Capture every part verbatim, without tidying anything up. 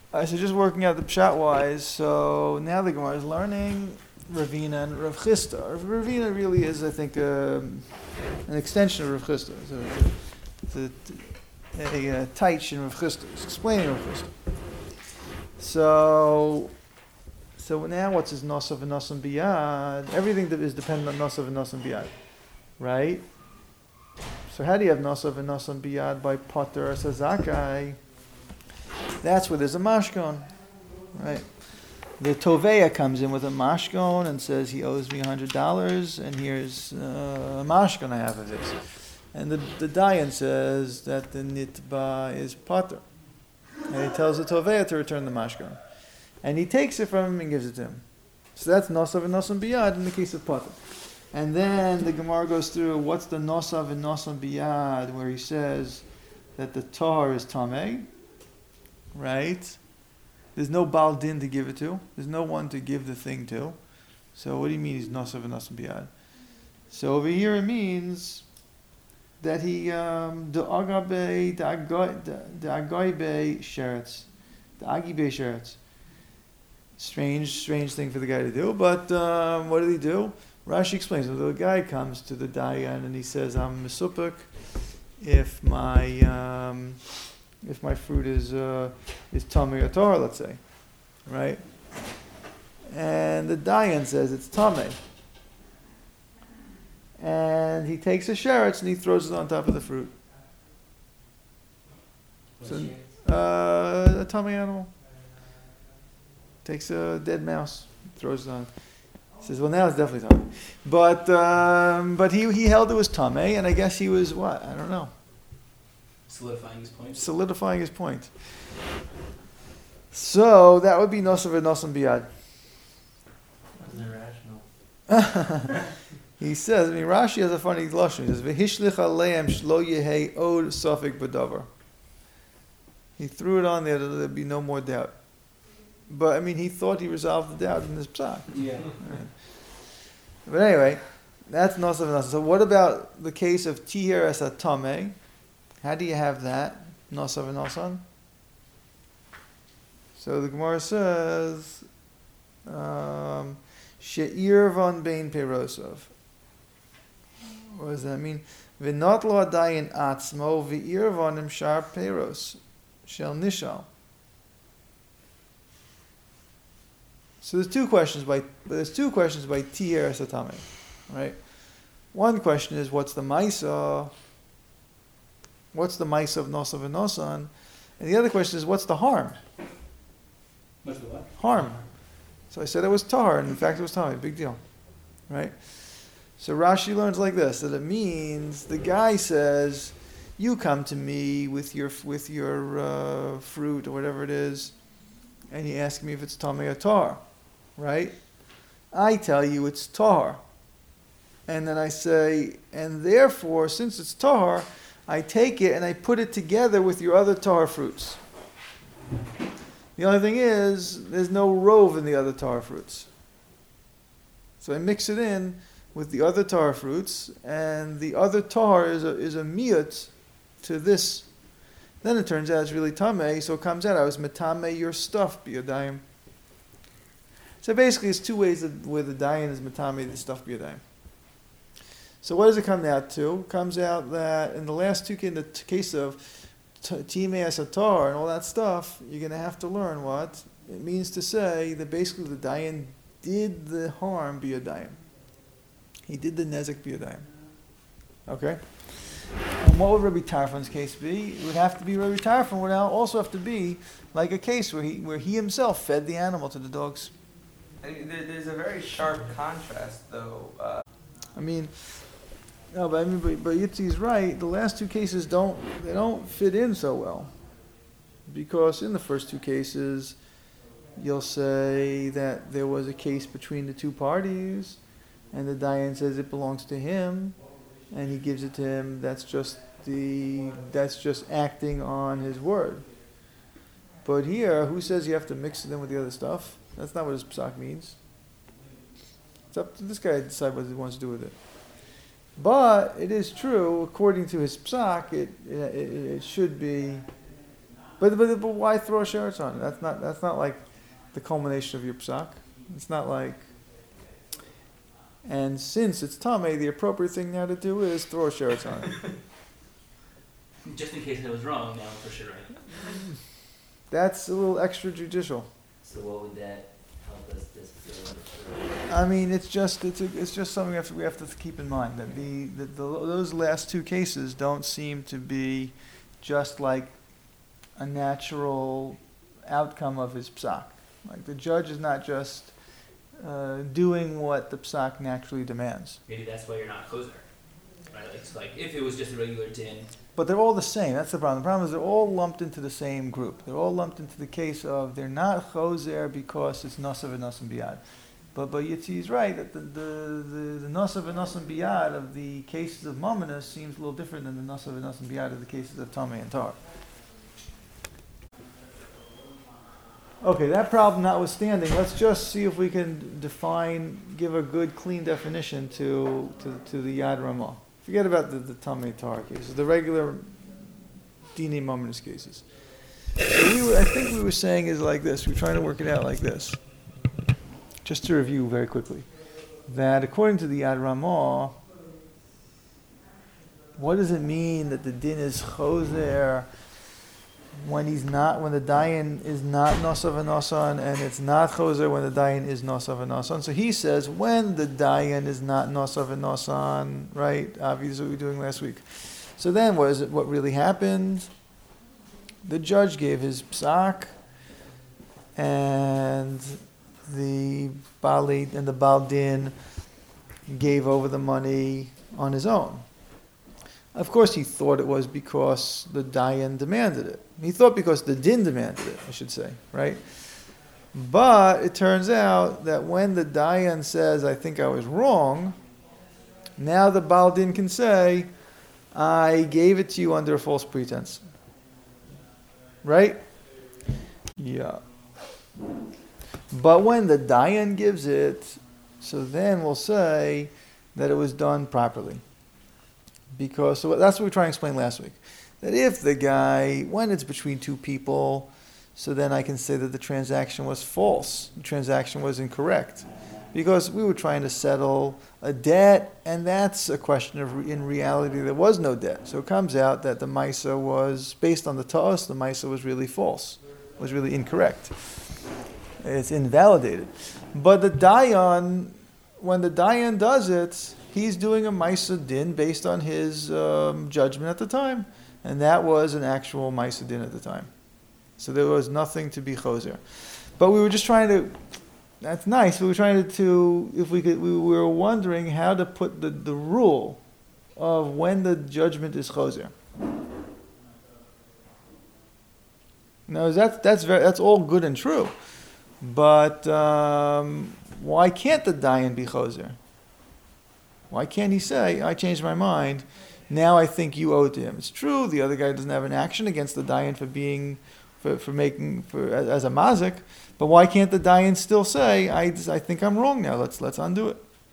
I so just working out the pshat wise. So now the Gemara is learning Ravina and Rav Chisda. Ravina really is, I think, um, an extension of Rav Chisda. So it's a, it's a, a, a taich in Rav Chisda. It's explaining Rav Chisda. So, so now what's his nosav and nosam biyad? Everything that is dependent on nosav and nosam biyad, right? So how do you have nosav and nosam biyad by potter or sazakai? That's where there's a mashkon, right? The toveya comes in with a mashkon and says he owes me a hundred dollars, and here's uh, a mashkon I have of this. And the the dayan says that the nitba is potter, and he tells the toveya to return the mashkon, and he takes it from him and gives it to him. So that's nosav and nosam biyad in the case of potter. And then the Gemara goes through what's the nosav and nosam biyad, where he says that the tahar is tameh, right? There's no Baal Din to give it to. There's no one to give the thing to. So what do you mean he's nosav and nosam biyad? So over here it means that he um the agabe the agabe sheretz, the agibe sheretz. Strange, strange thing for the guy to do. But um, what did he do? Rashi explains. So the guy comes to the dayan and he says, "I'm mesupik if my um, if my fruit is uh, is tamei or torah, let's say, right?" And the dayan says it's tamei, and he takes a sheretz and he throws it on top of the fruit. So, uh, a tamei animal takes a dead mouse, throws it on. Says, well, now it's definitely tamei. But um, but he he held it was tamei, and I guess he was what? I don't know. Solidifying his point. Solidifying his point. So that would be nosav and nosam biyad. That's irrational. He says, I mean, Rashi has a funny lashon. He says, "V'hishlich aleim shlo yehei od safek b'davar." He threw it on there that there'd be no more doubt. But I mean, he thought he resolved the doubt in this psak. Yeah. Right. But anyway, that's nosav and nosam. So what about the case of tiher es tamei? How do you have that? Nosav and nosam? So the Gemara says, um, she'ir von bein perosov. What does that mean? V'not lo adayin atzmo v'ir vonim shar peros shel nishal. So there's two questions by there's two questions by tiher es tamei, right? One question is what's the ma'isa? What's the ma'isa of nosav and nosam? And the other question is what's the harm? What's the what? Harm. So I said it was tahar, and in fact it was tamei. Big deal, right? So Rashi learns like this, that it means the guy says, you come to me with your with your uh, fruit or whatever it is, and you ask me if it's tamei or tar, right? I tell you it's tar, and then I say, and therefore, since it's tar, I take it and I put it together with your other tar fruits. The only thing is, there's no rove in the other tar fruits. So I mix it in with the other tar fruits, and the other tar is a, is a miyut to this. Then it turns out it's really tamei, so it comes out, I was metamei your stuff, biyadayim. So basically it's two ways that, where the dayan is metamei the stuff, biyadayim. So what does it come out to? It comes out that in the last two, in the t- case of timei asatar and all that stuff, you're going to have to learn what it means to say that basically the dayan did the harm biyadayim. He did the nezek biyadayim. Okay? And what would Rabbi Tarfon's case be? It would have to be Rabbi Tarfon would also have to be like a case where he where he himself fed the animal to the dogs. I mean, there, there's a very sharp contrast, though. Uh, I mean, no, but I mean, but, but Yitzi's right. The last two cases don't they don't fit in so well, because in the first two cases, you'll say that there was a case between the two parties, and the dayan says it belongs to him, and he gives it to him. That's just the that's just acting on his word. But here, who says you have to mix it in with the other stuff? That's not what his psak means. It's up to this guy to decide what he wants to do with it. But it is true, according to his psak, it it, it should be But, but but why throw a sheretz on it? That's not that's not like the culmination of your psak. It's not like. And since it's tamei, the appropriate thing now to do is throw a sheretz on it. Just in case I was wrong, now I'm for sure right. That's a little extrajudicial. So what would that help us distill? I mean, it's just it's a, it's just something we have to, we have to keep in mind that the, the, the those last two cases don't seem to be just like a natural outcome of his psak. Like the judge is not just uh, doing what the psak naturally demands. Maybe that's why you're not choser. Right? Like, it's like if it was just a regular din. But they're all the same. That's the problem. The problem is they're all lumped into the same group. They're all lumped into the case of they're not choser because it's nasav and nasan biyad. But but Yitzi is right that the the the, the nasav and nasan biyad of the cases of mamonas seems a little different than the nasav and nasan biyad of the cases of tamei and tar. Okay, that problem notwithstanding, let's just see if we can define, give a good, clean definition to to, to the Yad Ramah. Forget about the, the tamei tar cases, the regular dini mamonas cases. So we were, I think we were saying is like this. We're trying to work it out like this. Just to review very quickly, that according to the Yad Ramah, what does it mean that the din is choser when he's not, when the dayan is not nosav and nosan, and it's not choser when the dayan is nosav and nosan? So he says when the dayan is not nosav and nosan, right? Obviously, what we were doing last week. So then, what is it? What really happened? The judge gave his psak, and the Bali and the Baldin gave over the money on his own. Of course, he thought it was because the Dayan demanded it. He thought because the Din demanded it, I should say, right? But it turns out that when the Dayan says, I think I was wrong, now the Baldin can say, I gave it to you under a false pretense. Right? Yeah. But when the Dayan gives it, so then we'll say that it was done properly. Because, so that's what we were trying to explain last week. That if the guy, when it's between two people, so then I can say that the transaction was false. The transaction was incorrect. Because we were trying to settle a debt, and that's a question of, in reality, there was no debt. So it comes out that the Maisa was, based on the Ta'os, the Maisa was really false, was really incorrect. It's invalidated. But the Dayan, when the Dayan does it, he's doing a Maisa Din based on his um, judgment at the time. And that was an actual Maisa Din at the time. So there was nothing to be choser. But we were just trying to, that's nice, we were trying to, to if we could, we were wondering how to put the, the rule of when the judgment is choser. Now that's, that's, very, that's all good and true. But um, why can't the Dayan be choser? Why can't he say, I changed my mind, now I think you owe it to him? It's true, the other guy doesn't have an action against the Dayan for being, for, for making, for as, as a mazik, but why can't the Dayan still say, I, I think I'm wrong now, let's, let's undo it.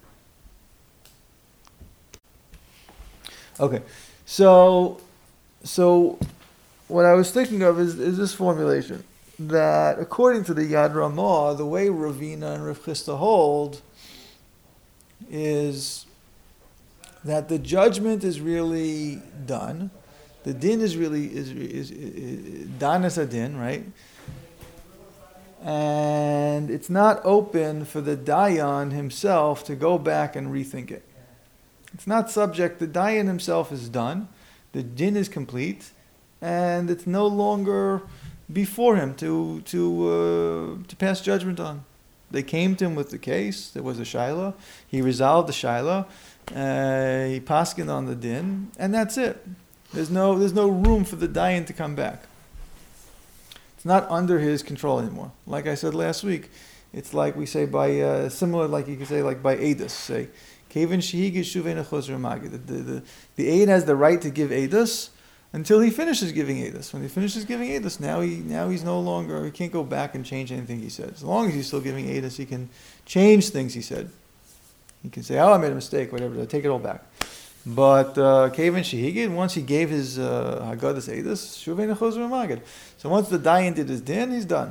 Okay, so, so what I was thinking of is, is this formulation, that according to the Yad Ramah, the way Ravina and Rav Chisda hold is that the judgment is really done. The din is really is is, is danas adin, right? And it's not open for the dayan himself to go back and rethink it. It's not subject. The dayan himself is done. The din is complete, and it's no longer before him to to uh, to pass judgment on. They came to him with the case. There was a shaila. He resolved the shaila. Uh, he paskined on the din, and that's it. There's no there's no room for the dayan to come back. It's not under his control anymore. Like I said last week, it's like we say by uh, similar, like you could say like by edus. Say, kevin shehigi shuvena choser magid. The the the aid has the right to give edus until he finishes giving edus. When he finishes giving edus, now he now he's no longer, he can't go back and change anything he said. As long as he's still giving edus, he can change things he said. He can say, oh, I made a mistake, whatever, take it all back. But uh, Kavan Shehigid, once he gave his uh, Haggadah Eidos, Shuvein Chozer Magid. So once the Dayan did his din, he's done.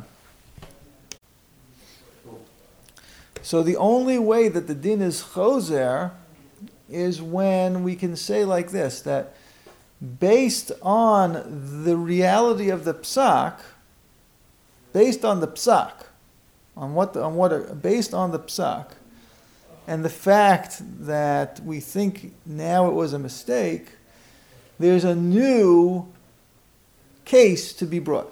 So the only way that the din is Chozer is when we can say like this, that based on the reality of the psak, based on the psak, on what, the, on what, based on the psak, and the fact that we think now it was a mistake, there's a new case to be brought.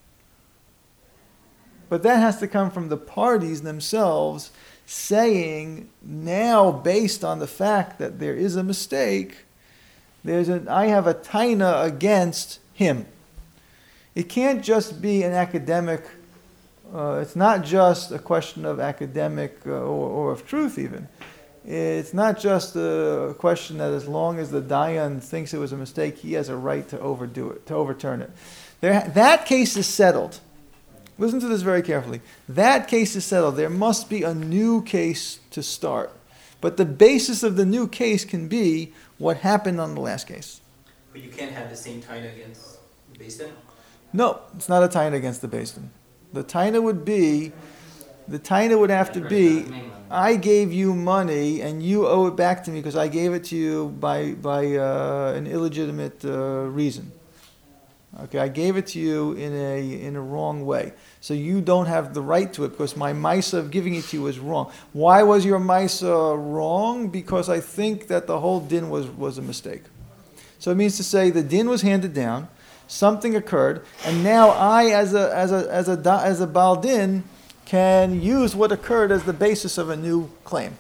But that has to come from the parties themselves saying, now based on the fact that there is a mistake, there's an, I have a taina against him. It can't just be an academic, uh, it's not just a question of academic uh, or, or of truth even. It's not just a question that as long as the Dayan thinks it was a mistake, he has a right to overdo it, to overturn it. There, that case is settled. Listen to this very carefully. That case is settled. There must be a new case to start. But the basis of the new case can be what happened on the last case. But you can't have the same taina against the Beis. No, it's not a taina against the Beis. The taina would be, the taina would have to be, I gave you money and you owe it back to me because I gave it to you by by uh, an illegitimate uh, reason. Okay, I gave it to you in a in a wrong way. So you don't have the right to it because my maisa of giving it to you was wrong. Why was your maisa wrong? Because I think that the whole din was, was a mistake. So it means to say the din was handed down, something occurred, and now I as a as a as a as a Baal din can use what occurred as the basis of a new claim.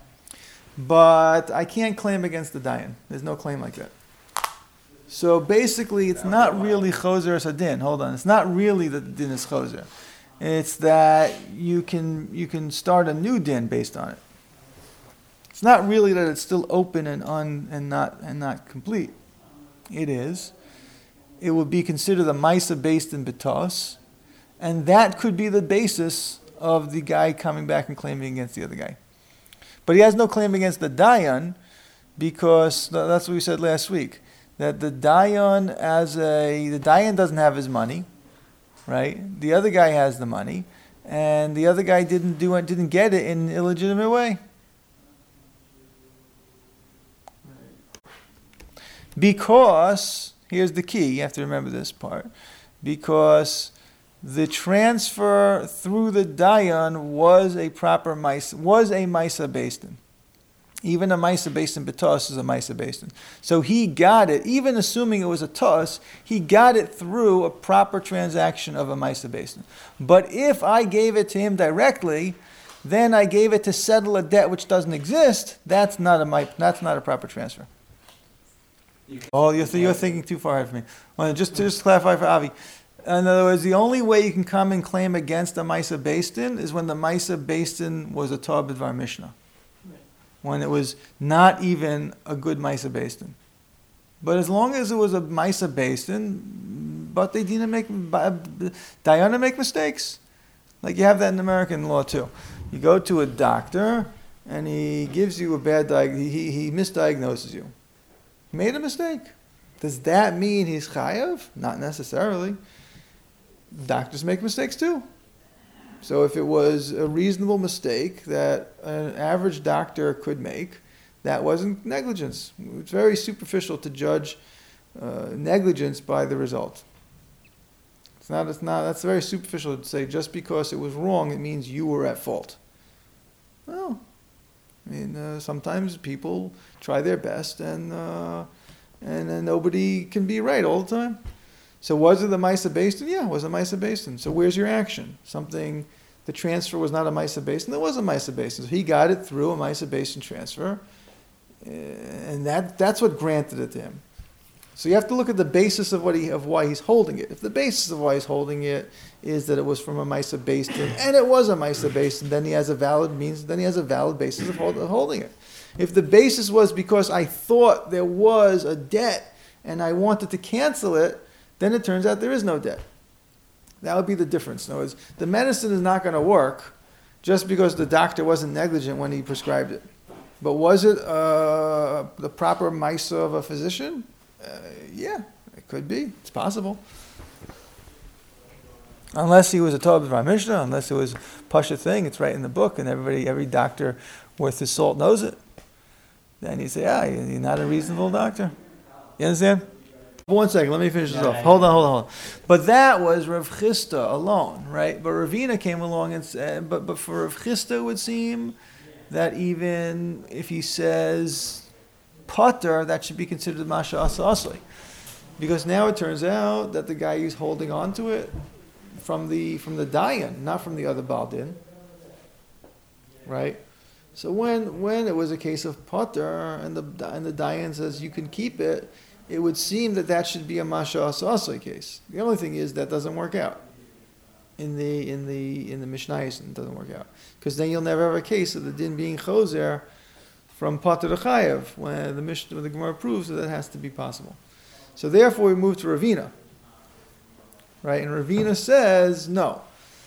But I can't claim against the Dayan. There's no claim like that. So basically, it's not really chozer as a din. Hold on, it's not really that the din is chozer. It's that you can you can start a new din based on it. It's not really that it's still open and un and not and not complete. It is. It would be considered a maisa based in betos, and that could be the basis of the guy coming back and claiming against the other guy. But he has no claim against the Dayan because that's what we said last week. That the Dayan as a the Dayan doesn't have his money, right? The other guy has the money, and the other guy didn't do it, didn't get it in an illegitimate way. Because here's the key, you have to remember this part. Because the transfer through the Dayan was a proper Maisa, was a Maisa Beistin. Even a Maisa Beistin Betos is a Maisa Beistin. So he got it, even assuming it was a Tos, he got it through a proper transaction of a Maisa Beistin. But if I gave it to him directly, then I gave it to settle a debt which doesn't exist, that's not a, that's not a proper transfer. Oh, you're, th- you're thinking too far ahead for me. Well, just to just clarify for Avi. In other words, the only way you can come and claim against a Maisa Beistin is when the Maisa Beistin was a Torah B'dvar Mishnah. When it was not even a good Maisa Beistin. But as long as it was a Maisa Beistin, but they didn't make, Dayana make mistakes. Like you have that in American law too. You go to a doctor and he gives you a bad diagnosis, he, he misdiagnoses you. He made a mistake. Does that mean he's chayav? Not necessarily. Doctors make mistakes too. So if it was a reasonable mistake that an average doctor could make, that wasn't negligence. It's very superficial to judge uh, negligence by the result. It's not, it's not, that's very superficial to say just because it was wrong, it means you were at fault. No. I mean, uh, sometimes people try their best and, uh, and and nobody can be right all the time. So was it the Maisa Beistin? Yeah, it was a Maisa Beistin. So where's your action? Something, the transfer was not a Maisa Beistin, it was a Maisa Beistin. So he got it through a Maisa Beistin transfer, and that that's what granted it to him. So you have to look at the basis of what he of why he's holding it. If the basis of why he's holding it is that it was from a Maisa Beistin, and it was a Maisa Beistin, then he has a valid means, then he has a valid basis of hold, of holding it. If the basis was because I thought there was a debt and I wanted to cancel it, then it turns out there is no debt. That would be the difference. In other words, the medicine is not going to work just because the doctor wasn't negligent when he prescribed it. But was it uh, the proper Maisa of a physician? Uh, yeah, it could be. It's possible. Unless he was a Torah B'Var Mishnah, unless it was Pasha thing, it's right in the book, and everybody, every doctor worth his salt knows it. Then you say, ah, you're not a reasonable doctor. You understand? One second, let me finish this off. Hold on, hold on, hold on. But that was Rav Chisda alone, right? But Ravina came along and said, but, but for Rav Chisda it would seem that even if he says Potter, that should be considered Masha Asa Asli. Because now it turns out that the guy who's holding on to it from the from the Dayan, not from the other Baldin. Right? So when when it was a case of Potter and the and the Dayan says you can keep it, it would seem that that should be a Masha Asa Asli case. The only thing is that doesn't work out. In the in the in the Mishnayos, it doesn't work out because then you'll never have a case of the din being choser from Pater to Chayev when the Mishnah, when the Gemara proves that that has to be possible. So therefore, we move to Ravina, right? And Ravina says no,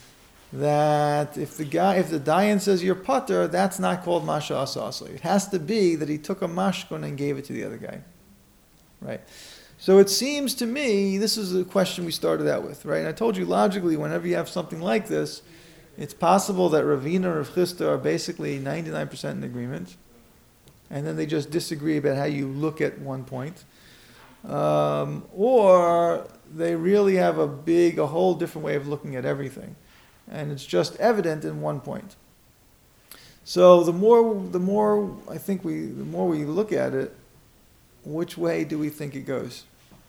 that if the guy, if the Dayan says you're Pater, that's not called Masha Asa Asli. It has to be that he took a mashkon and gave it to the other guy, right? So it seems to me, this is a question we started out with, right? And I told you logically, whenever you have something like this, it's possible that Ravina and Rav Chisda are basically ninety-nine percent in agreement, and then they just disagree about how you look at one point. Um, or they really have a big, a whole different way of looking at everything. And it's just evident in one point. So the more, the more I think we, the more we look at it, which way do we think it goes?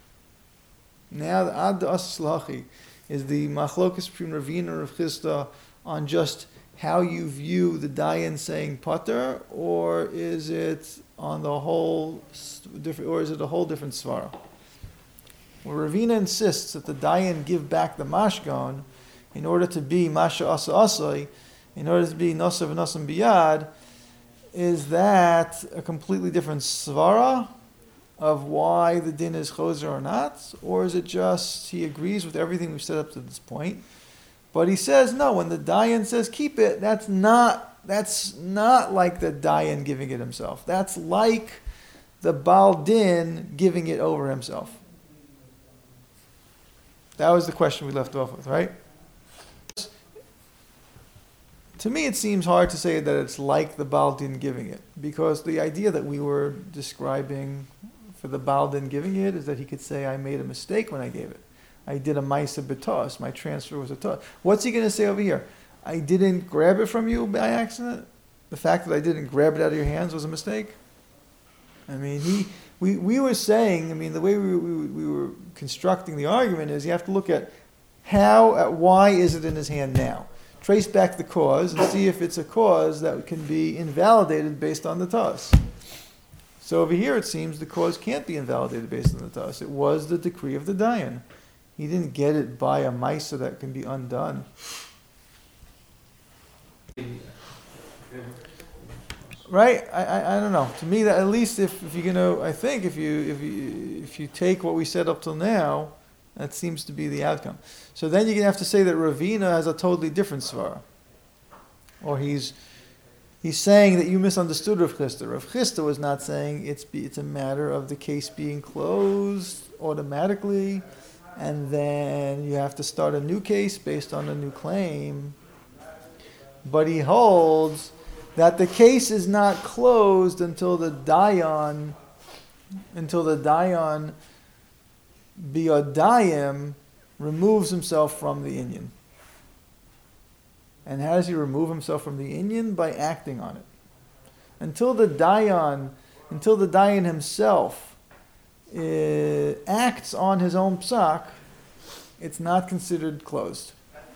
Now, the Ad Aslachi is the machlokas between Ravina and Rav Chisda on just how you view the Dayan saying Pater, or is it on the whole different, or is it a whole different svara? Well, Ravina insists that the Dayan give back the mashgon in order to be Masha Asa Asai, in order to be Nosav and Nosam Biyad. Is that a completely different svara of why the din is choser or not? Or is it just he agrees with everything we've said up to this point? But he says, no, when the Dayan says keep it, that's not that's not like the Dayan giving it himself. That's like the Baal Din giving it over himself. That was the question we left off with, right? To me, it seems hard to say that it's like the Baal Din giving it, because the idea that we were describing for the Baal Din giving it is that he could say, I made a mistake when I gave it. I did a Maisa B'tos. My transfer was a tos. What's he going to say over here? I didn't grab it from you by accident? The fact that I didn't grab it out of your hands was a mistake? I mean, he, we, we were saying, I mean, the way we, we, we were constructing the argument is you have to look at how, at why is it in his hand now? Trace back the cause and see if it's a cause that can be invalidated based on the tos. So over here it seems the cause can't be invalidated based on the tos. It was the decree of the Dayan. He didn't get it by a Maisa that can be undone. Right? I, I I don't know. To me, that at least if, if you're gonna, I think if you if you if you take what we said up till now, that seems to be the outcome. So then you're gonna have to say that Ravina has a totally different svara, or he's he's saying that you misunderstood Rav Chisda. Rav Chisda was not saying it's be, it's a matter of the case being closed automatically, and then you have to start a new case based on a new claim. But he holds that the case is not closed until the Dayan, until the Dayan Biodayim removes himself from the Inyan. And how does he remove himself from the Inyan? By acting on it. Until the Dayan, until the Dayan himself uh, acts on his own psak, it's not considered closed.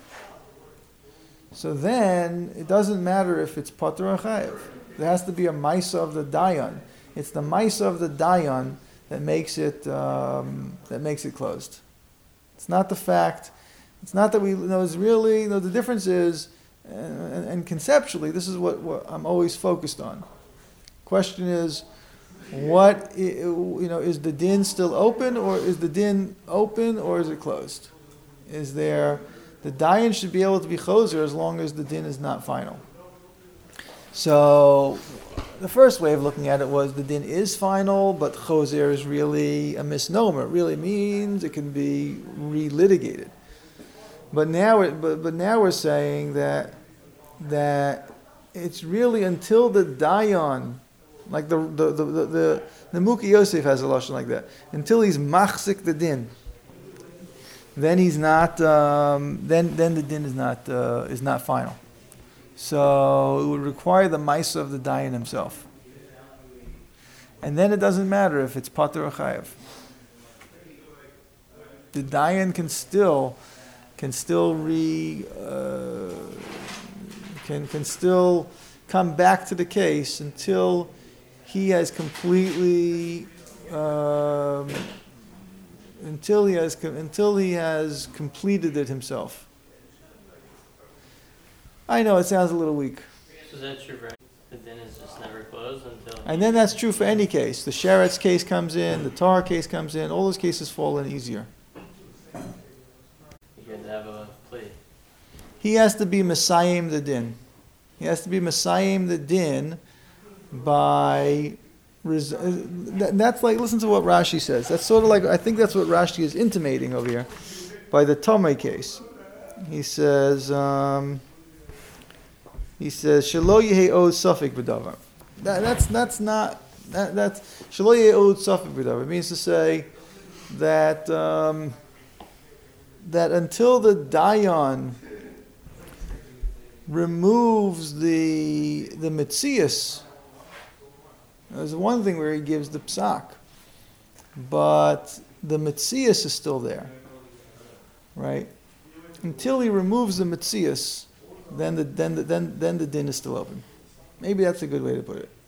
So then, it doesn't matter if it's Pater or Chayev. There has to be a Maisa of the Dayan. It's the Maisa of the Dayan that makes it um, that makes it closed. It's not the fact. It's not that we you know. It's really you know, the difference is, and, and conceptually, this is what, what I'm always focused on. Question is, what you know is the din still open, or is the din open, or is it closed? Is there the Dayan should be able to be choser as long as the din is not final. So the first way of looking at it was the din is final, but choser is really a misnomer. It really means it can be relitigated. But now, it, but, but now we're saying that that it's really until the dayan, like the the the the, the, the Muki Yosef has a lashon like that, until he's machzik the din. Then he's not. Um, then then the din is not uh, is not final. So it would require the maisa of the dayan himself. And then it doesn't matter if it's pater or chayav. The dayan can still can still re uh, can can still come back to the case until he has completely um, until he has until he has completed it himself. I know it sounds a little weak. So that's true, right? The din is just never closed until... And then that's true for any case. The Sheretz case comes in, the Tar case comes in, all those cases fall in easier. You had to have a plea. He has to be Messiahim the din. He has to be Messiahim the din by... Res- that's like, listen to what Rashi says. That's sort of like, I think that's what Rashi is intimating over here by the Tomei case. He says... Um, He says, "Shelo yehei od safek b'davar." That, that's that's not that that's shelo yehei od safek b'davar. It means to say that um, that until the dayan removes the the mitzias, there's one thing where he gives the psak, but the mitzias is still there, right? Until he removes the mitzias. Then the then the, then then the din is still open. Maybe that's a good way to put it.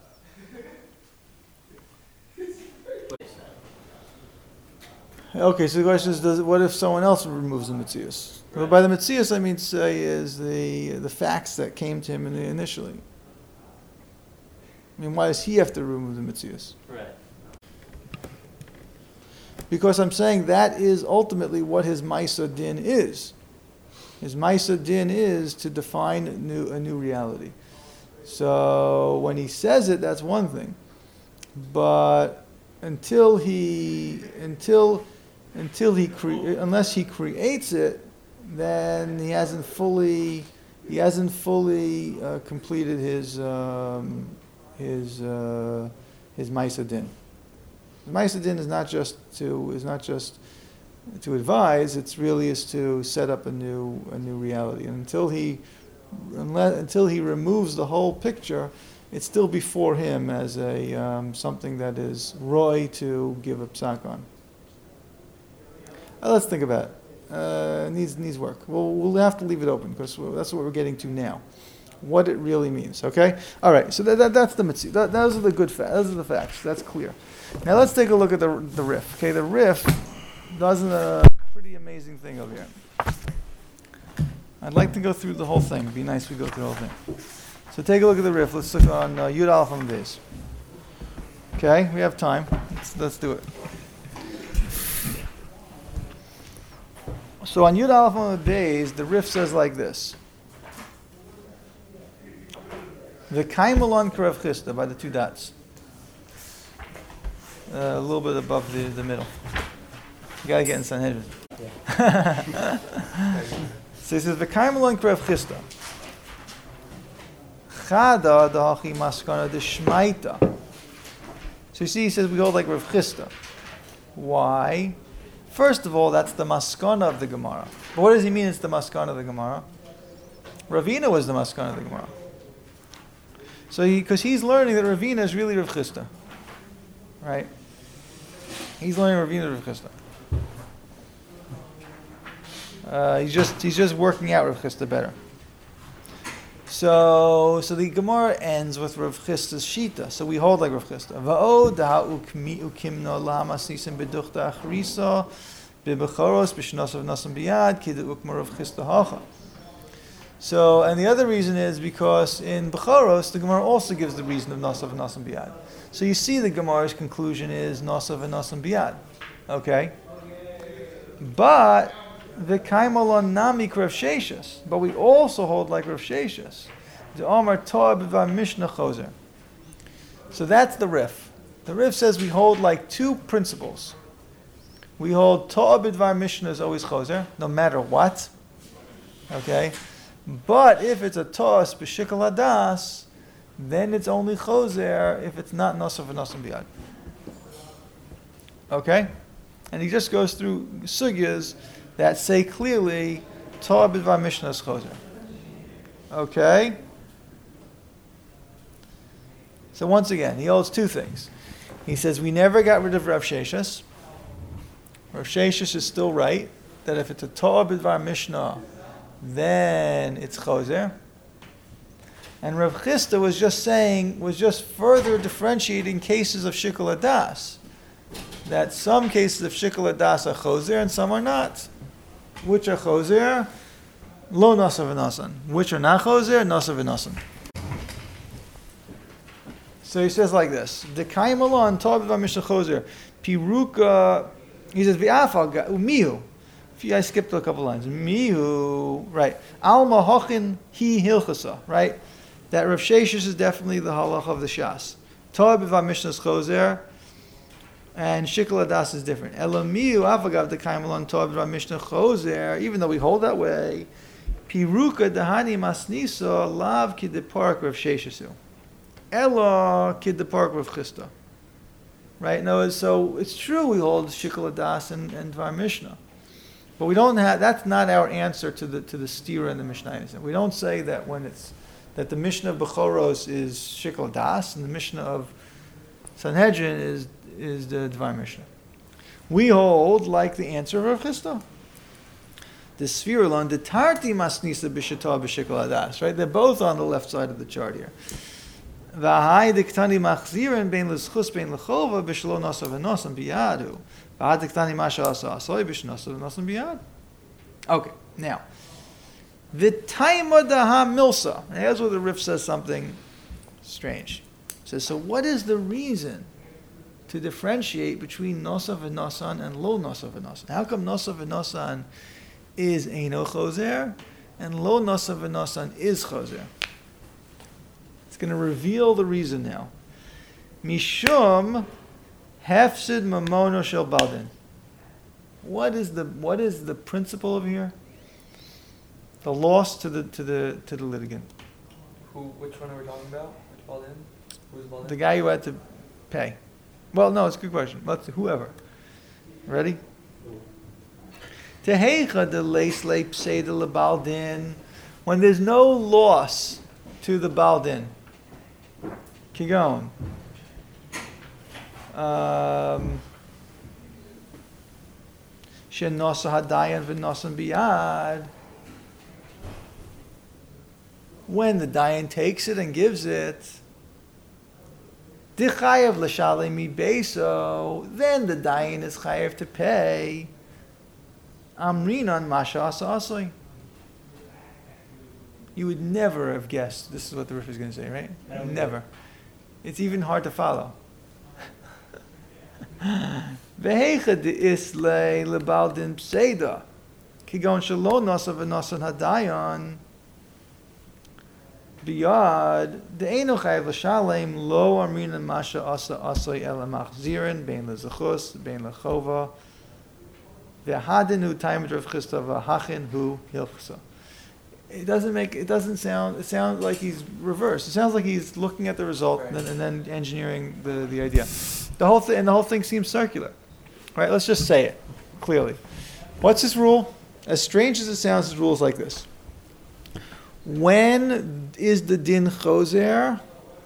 Okay, so the question is, does, what if someone else removes the mitzias? Well, by the mitzias, I mean to say is the the facts that came to him in the, initially. I mean, why does he have to remove the mitzias? Right. Because I'm saying that is ultimately what his Maisa din is. His Maisa din is to define a new, a new reality. So when he says it, that's one thing. But until he, until, until he, cre- unless he creates it, then he hasn't fully, he hasn't fully uh, completed his, um, his, uh, his Maisa din. Maisa din is not just to, is not just to advise, it's really is to set up a new a new reality. And until he unless, until he removes the whole picture, it's still before him as a um, something that is roy to give a psak on. Uh, let's think about it. Uh, needs needs work. Well, we'll have to leave it open because that's what we're getting to now. What it really means. Okay. All right. So that, that that's the mitzvah. That, those are the good facts. Those are the facts. That's clear. Now let's take a look at the the riff. Okay. The riff does a pretty amazing thing over here. I'd like to go through the whole thing. It'd be nice if we go through the whole thing. So take a look at the riff. Let's look on uh, Yud Aleph on days. Okay, we have time. Let's, let's do it. So on Yud Aleph on the days, the riff says like this: the Kaimalon Karev Chista by the two dots, uh, a little bit above the, the middle. You gotta get in Sanhedrin. Yeah. So he says, "V'kaimalon Karev Chista." Chada dahachi maskana deshmaita. So you see, he says we hold like Rav Chista. Why? First of all, that's the maskana of the Gemara. But what does he mean? It's the maskana of the Gemara. Ravina was the maskana of the Gemara. So because he, he's learning that Ravina is really Rav Chista, right? He's learning Ravina Rav Chista. Uh, he's just he's just working out Rav Chista better. So so the Gemara ends with Rav Chista's shita. So we hold like Rav Chista. Va'od da'u ukimno lama sisim beduchta achrisa bebechoros b'shnosav nasam biyad kidu ukma Rav Chista hacha. So and the other reason is because in Bechoros the Gemara also gives the reason of nasav and nasam biyad. So you see the Gemara's conclusion is nasav and nasam biyad. Okay, but the Kaimalon Nami Rav Sheshas, but we also hold like Rav Sheshas. The Omar Toa B'va Mishnah Choser. So that's the Rif. The Rif says we hold like two principles. We hold To'ah B'dvar Mishnah is always Choser, no matter what. Okay? But if it's a To'ah B'shikol Hadas, then it's only Choser if it's not Nosov v'Nosan Biyad. Okay? And he just goes through sugyas that say clearly To'ah B'dvar Mishnah is Choser. Okay? So once again, he holds two things. He says we never got rid of Rav Sheshis. Rav Sheshis is still right, that if it's a To'ah B'dvar Mishnah, then it's Choser. And Rav Chisda was just saying, was just further differentiating cases of Shikol Hadas. That some cases of Shikol Hadas are Choser and some are not. Which are Choser? Lo Nasav v'Nasan. Which are not Choser? Nasav v'Nasan. So he says like this: the Kaim Alon To'ah B'dvar Mishnah Choser Piruka. He says v'Afal Umihu. I skipped a couple lines. Mihu, right? Alma Hochin Hi Hilchasa, right? That Rav Sheshis is definitely the halach of the Shas. To'ah B'dvar Mishnah Choser. And Shikol Hadas is different. Elamiu Avagav the Kaimalon To'ah B'dvar Mishnah Choser. Even though we hold that way, Piruka Dahani Masnisa Lav Kid the Park Rav Sheshisu. Ella Kid the Park Rav Chisda. Right? No, so it's true we hold Shikol Hadas and, and Dvar Mishnah, but we don't have. That's not our answer to the to the stira and the Mishnayos. We don't say that when it's that the Mishnah of Bechoros is Shikol Hadas and the Mishnah of Sanhedrin is is the Dvar Mishnah. We hold like the answer of Rav Chisda. The Svirulon, the Tarti Masnisa B'Shatah B'Shikol Hadas, right? They're both on the left side of the chart here. V'hai diktani machzirin bein l'schus bein l'chova b'shlo nosav v'nosan biyadu. V'hai diktani masha asa asoi b'shnosav v'nosan biyad. Okay, now. V'taima daha milsa. And here's where the Rif says something strange. It says, so what is the reason to differentiate between Nosav and Nosan and Lo Nosav and Nosan? How come Nosav and Nosan is Eino Choser and Lo Nosav and Nosan is Choser? It's going to reveal the reason now. Mishum Hefsid Mamono Shel Baldin. What is the what is the principle of here? The loss to the to the to the litigant. Who? Which one are we talking about? Which Baldin? Who's Baldin? The guy who had to pay. Well, no, it's a good question. Let's whoever. Ready? Teheicha de leisle pseida lebaldin. When there's no loss to the baldin. Keep going. Um, Shenosa hadayan v'nosan biyad. When the dayan takes it and gives it. Dichayev l'shalei mi beso, then the dayan is chayev to pay. Amrinan masha asa asoi. You would never have guessed. This is what the Rif is going to say, right? Never. It's even hard to follow. V'heicha de'islei lebaldin pseida, kigon shelo nasa v'nasan hadayan. Biyad the eino chayav l'shalem lo amrinan masha asa asoi el machzirin bein lezachus bein lechova v'hadin hu taimed Rav Chisda v'hachin hu hilchsa. It doesn't make it doesn't sound it sounds like he's reversed. It sounds like he's looking at the result and then, and then engineering the, the idea. The whole thing and the whole thing seems circular. Right? Let's just say it clearly. What's his rule? As strange as it sounds, his rule is like this. When is the din choser?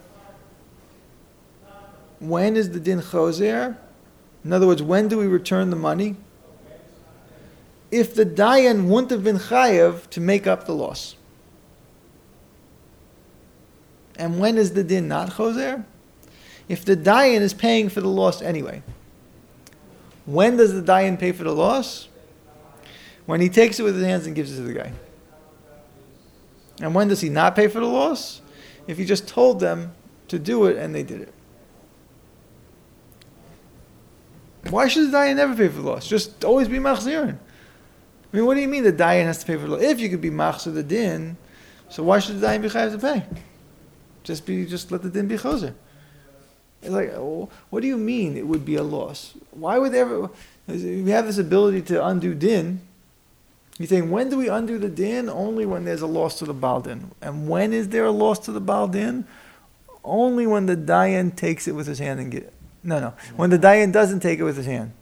When is the din choser? In other words, when do we return the money? If the dayan wouldn't have been chayev to make up the loss. And when is the din not choser? If the dayan is paying for the loss anyway. When does the dayan pay for the loss? When he takes it with his hands and gives it to the guy. And when does he not pay for the loss? If he just told them to do it and they did it. Why should the dayan never pay for the loss? Just always be machzirin. I mean, what do you mean the dayan has to pay for the loss? If you could be machzir the din, so why should the dayan be chayav to pay? Just be, just let the din be choser. It's like, oh, what do you mean it would be a loss? Why would they ever, we have this ability to undo din. You're saying, when do we undo the din? Only when there's a loss to the Baal Din. And when is there a loss to the Baal Din? Only when the Dayan takes it with his hand and get it. No, no. When the Dayan doesn't take it with his hand.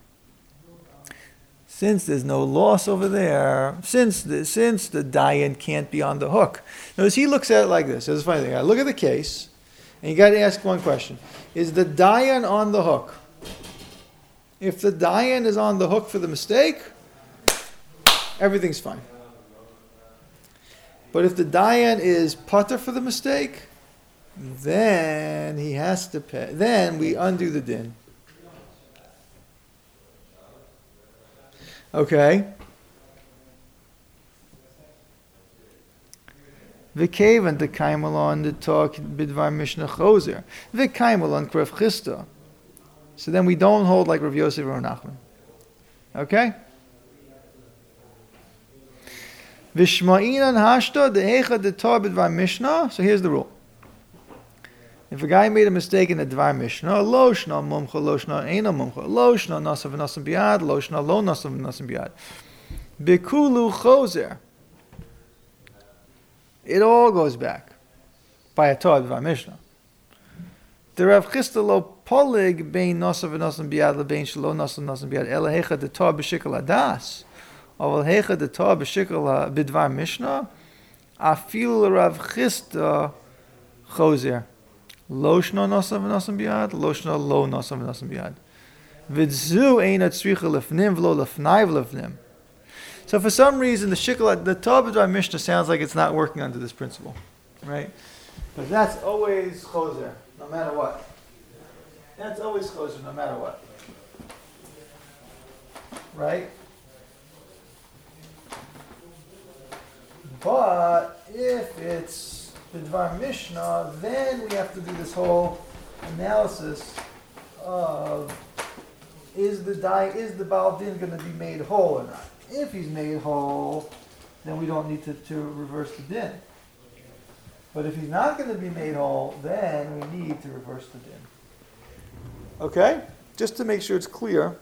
Since there's no loss over there, since the, since the Dayan can't be on the hook. Notice he looks at it like this. There's a funny thing. I look at the case, and you got to ask one question. Is the Dayan on the hook? If the Dayan is on the hook for the mistake, everything's fine. But if the Dayan is putter for the mistake, then he has to pay. Then we undo the din. Okay. V'kevan the kaimalon the talk bidvar mishnah choser. V'kaimalon kref chista. So then we don't hold like Rav Yosef or Nachman. Okay. V'shma'inan hashta de'echa the tar bidvar mishnah. So here's the rule. If a guy made a mistake in the Dvar Mishnah, lo shna mumcha, lo shna eina mumcha, lo shna nasav v'nasim biyad, lo shna lo nasav v'nasim biyad. Bikulu chozer. It all goes back by a Torah Dvar Mishnah. The Rav Chisda lo polig bein nasav v'nasim biyad lebein shelo nasav v'nasim biyad ela hecha de Torah b'shikol hadas, aval hecha de Torah b'shikol b'Dvar Mishnah, afilu Rav Chisda chozer. Lo shna nasav v'nasim biyad, lo shna lo nasav v'nasim biyad. V'dzu eina tzricha lefnim v'lo lefnai v'lefnim. So for some reason, the shikol, the Torah b'Dvar Mishnah sounds like it's not working under this principle, right? But that's always choser, no matter what. That's always choser, no matter what. Right? But if it's B'Dvar Mishnah, then we have to do this whole analysis of is the die is the Baal Din going to be made whole or not? If he's made whole, then we don't need to, to reverse the din. But if he's not going to be made whole, then we need to reverse the din. Okay? Just to make sure it's clear.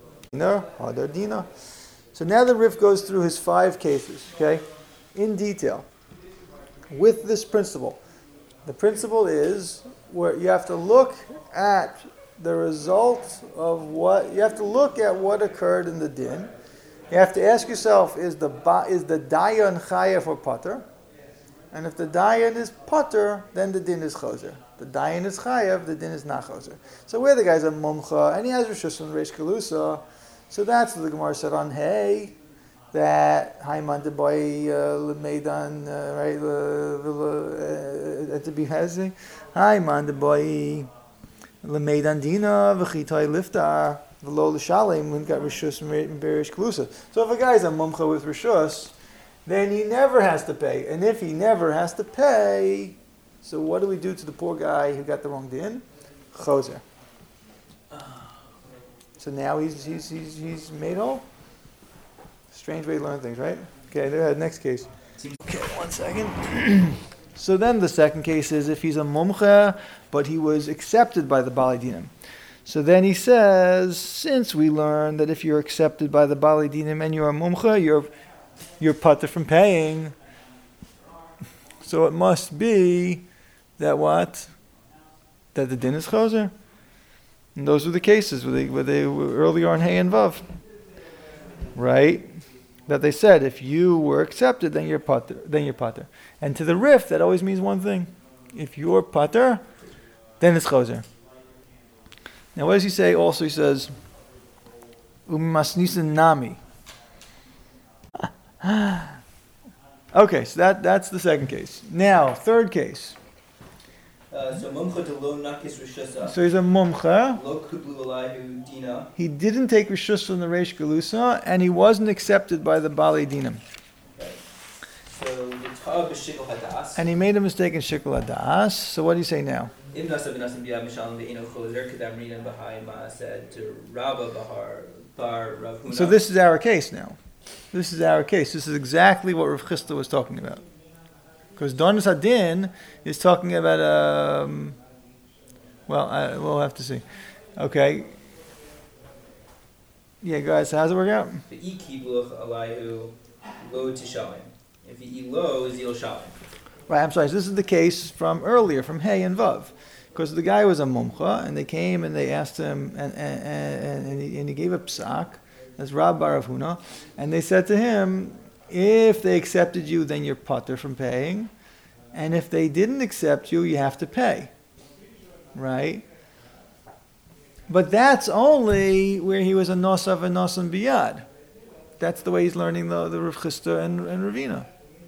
So now the Rif goes through his five cases, okay, in detail. With this principle. The principle is where you have to look at the result of what, you have to look at what occurred in the din. You have to ask yourself, is the is the dayan chayav or pater? And if the dayan is pater, then the din is choser. The dayan is chayav, the din is not choser. So where the guy's a mumcha, and he has rishus from Reish Kalusa, so that's what the Gemara said on Hey, that Haiman de boy Meidan right at the behazing Haiman de boy Meidan Dina v'chitay liftar v'lo l'shalem when got rishus and berish klusa. So if a guy's a mumcha with rishus, then he never has to pay. And if he never has to pay, so what do we do to the poor guy who got the wrong din? Choser. So now he's he's he's, he's made whole. Strange way to learn things, right? Okay, there. Next case. Okay, one second. So then the second case is if he's a mumcha, but he was accepted by the Baalei Dinim. So then he says, since we learned that if you're accepted by the Baalei Dinim and you're a mumcha, you're you're pater from paying. So it must be that what? That the din is choser. And those were the cases where they, where they were earlier on Hey and Vav. Right? That they said, if you were accepted, then you're pater. Then you're pater. And to the Rif, that always means one thing. If you're pater, then it's choser. Now what does he say? Also he says, Umasnisan nami. Okay, so that, that's the second case. Now, third case. Uh, so mumcha to lo nakis rishusa. So he's a mumcha. Lo kublu alayhu dina. He didn't take rishus from the Reish Galusa, and he wasn't accepted by the Baalei Dinim. Right. So the tav b'shikol hadas. And he made a mistake in shikol hadas. So what do you say now? Im nasav v'nasim biyad mishalim ve'ino choser kedam rinan b'hai ma said to Rabba Bahar Bar Rav Huna. So this is our case now. This is our case. This is exactly what Rav Chisda was talking about. Because Donas Hadin is talking about um, Well, I, we'll have to see. Okay. Yeah, guys, how's it work out? The e kibuch alayhu lo tishalim. If you eat low, zil shalim. Right, I'm sorry. So this is the case from earlier, from Hey and Vav. Because the guy was a mumcha, and they came and they asked him, and, and, and, and, he, and he gave a psak, that's Rab Bar Rav Huna, and they said to him, if they accepted you, then you're patur from paying, and if they didn't accept you, you have to pay. Right? But that's only where he was a nosav and nosan biyad. That's the way he's learning the, the Rav Chisda and, and Ravina.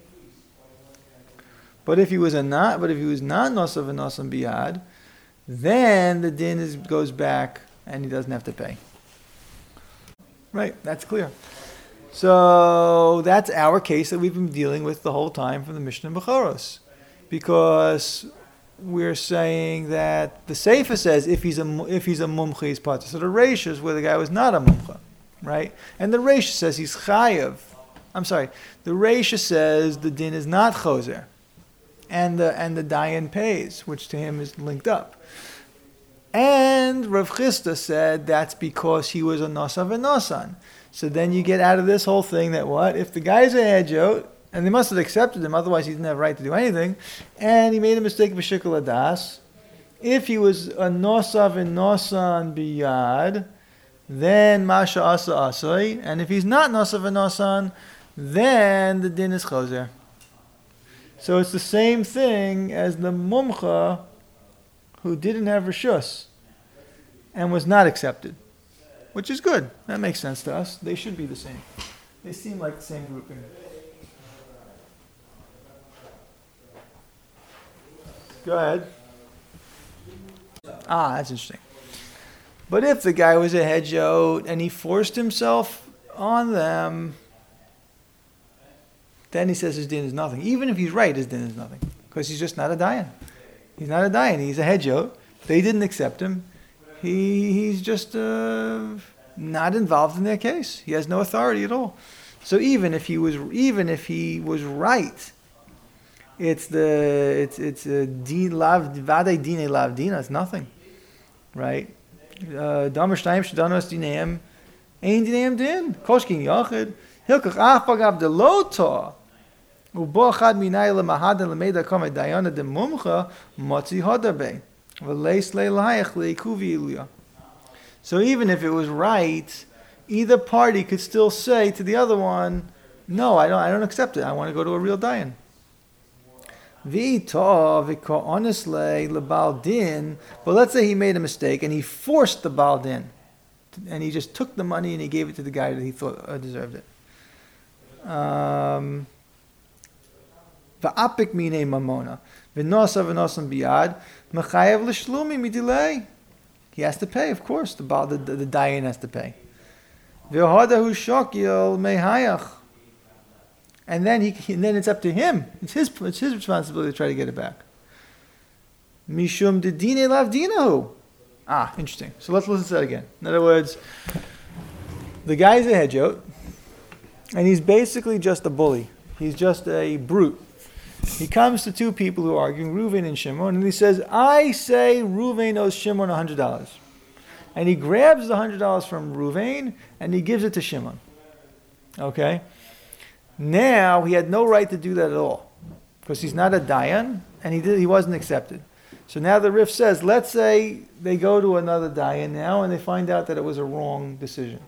But if he was a not, but if he was not nosav and nosan biyad, then the din is, goes back and he doesn't have to pay. Right, that's clear. So that's our case that we've been dealing with the whole time from the Mishnah Bechoros. Because we're saying that the Seifa says if he's a if he's a mumcha, he's patur. So the Reish is where the guy was not a mumcha, right? And the Reish says he's chayav. I'm sorry. The Reish says the din is not choser, and the and the dayan pays, which to him is linked up. And Rav Chisda said that's because he was a nosav and nosan. So then you get out of this whole thing that what if the guy's a hedjot, and they must have accepted him, otherwise he didn't have a right to do anything. And he made a mistake of Shikul Adas. If he was a Nosav and Nosan Biyad, then Masha Asa Asai. And if he's not Nosav and Nosan, then the din is Choser. So it's the same thing as the Mumcha who didn't have Rishus and was not accepted. Which is good. That makes sense to us. They should be the same. They seem like the same grouping. Go ahead. Ah, that's interesting. But if the guy was a hedjot and he forced himself on them, then he says his din is nothing. Even if he's right, his din is nothing. Because he's just not a dayan. He's not a dayan. He's a hedjot. They didn't accept him. He He's just uh, not involved in their case. He has no authority at all. So even if he was, even if he was right, It's the it's it's a din lav vaday dine lav dina. It's nothing, right? Damer shtayim shdanos dineim ein dineim din koshkin yachid hilkach ach pagav de lota ubo chad minay lemahad lemeda kamed dayana de mumcha motzi hadabe v'leis leilayach leikuvi iluya. So even if it was right, either party could still say to the other one, "No, I don't. I don't accept it. I want to go to a real dayan." Honestly, lebal din. But let's say he made a mistake and he forced the bal din, and he just took the money and he gave it to the guy that he thought uh, deserved it. Um, Va'apik mine mamona v'nosa v'nosam biyad mechayev l'shlumi midilei. He has to pay, of course. The bal, the, the, the dayan has to pay. V'hodahu shokil mehayach. And then he, and then it's up to him. It's his, it's his responsibility to try to get it back. Mishum de dine lav dinahu. Ah, interesting. So let's listen to that again. In other words, the guy's a hedjot, and he's basically just a bully. He's just a brute. He comes to two people who are arguing, Reuven and Shimon, and he says, I say Reuven owes Shimon one hundred dollars. And he grabs the one hundred dollars from Reuven, and he gives it to Shimon. Okay? Now, he had no right to do that at all, because he's not a dayan, and he did, he wasn't accepted. So now the Rif says, let's say they go to another dayan now, and they find out that it was a wrong decision.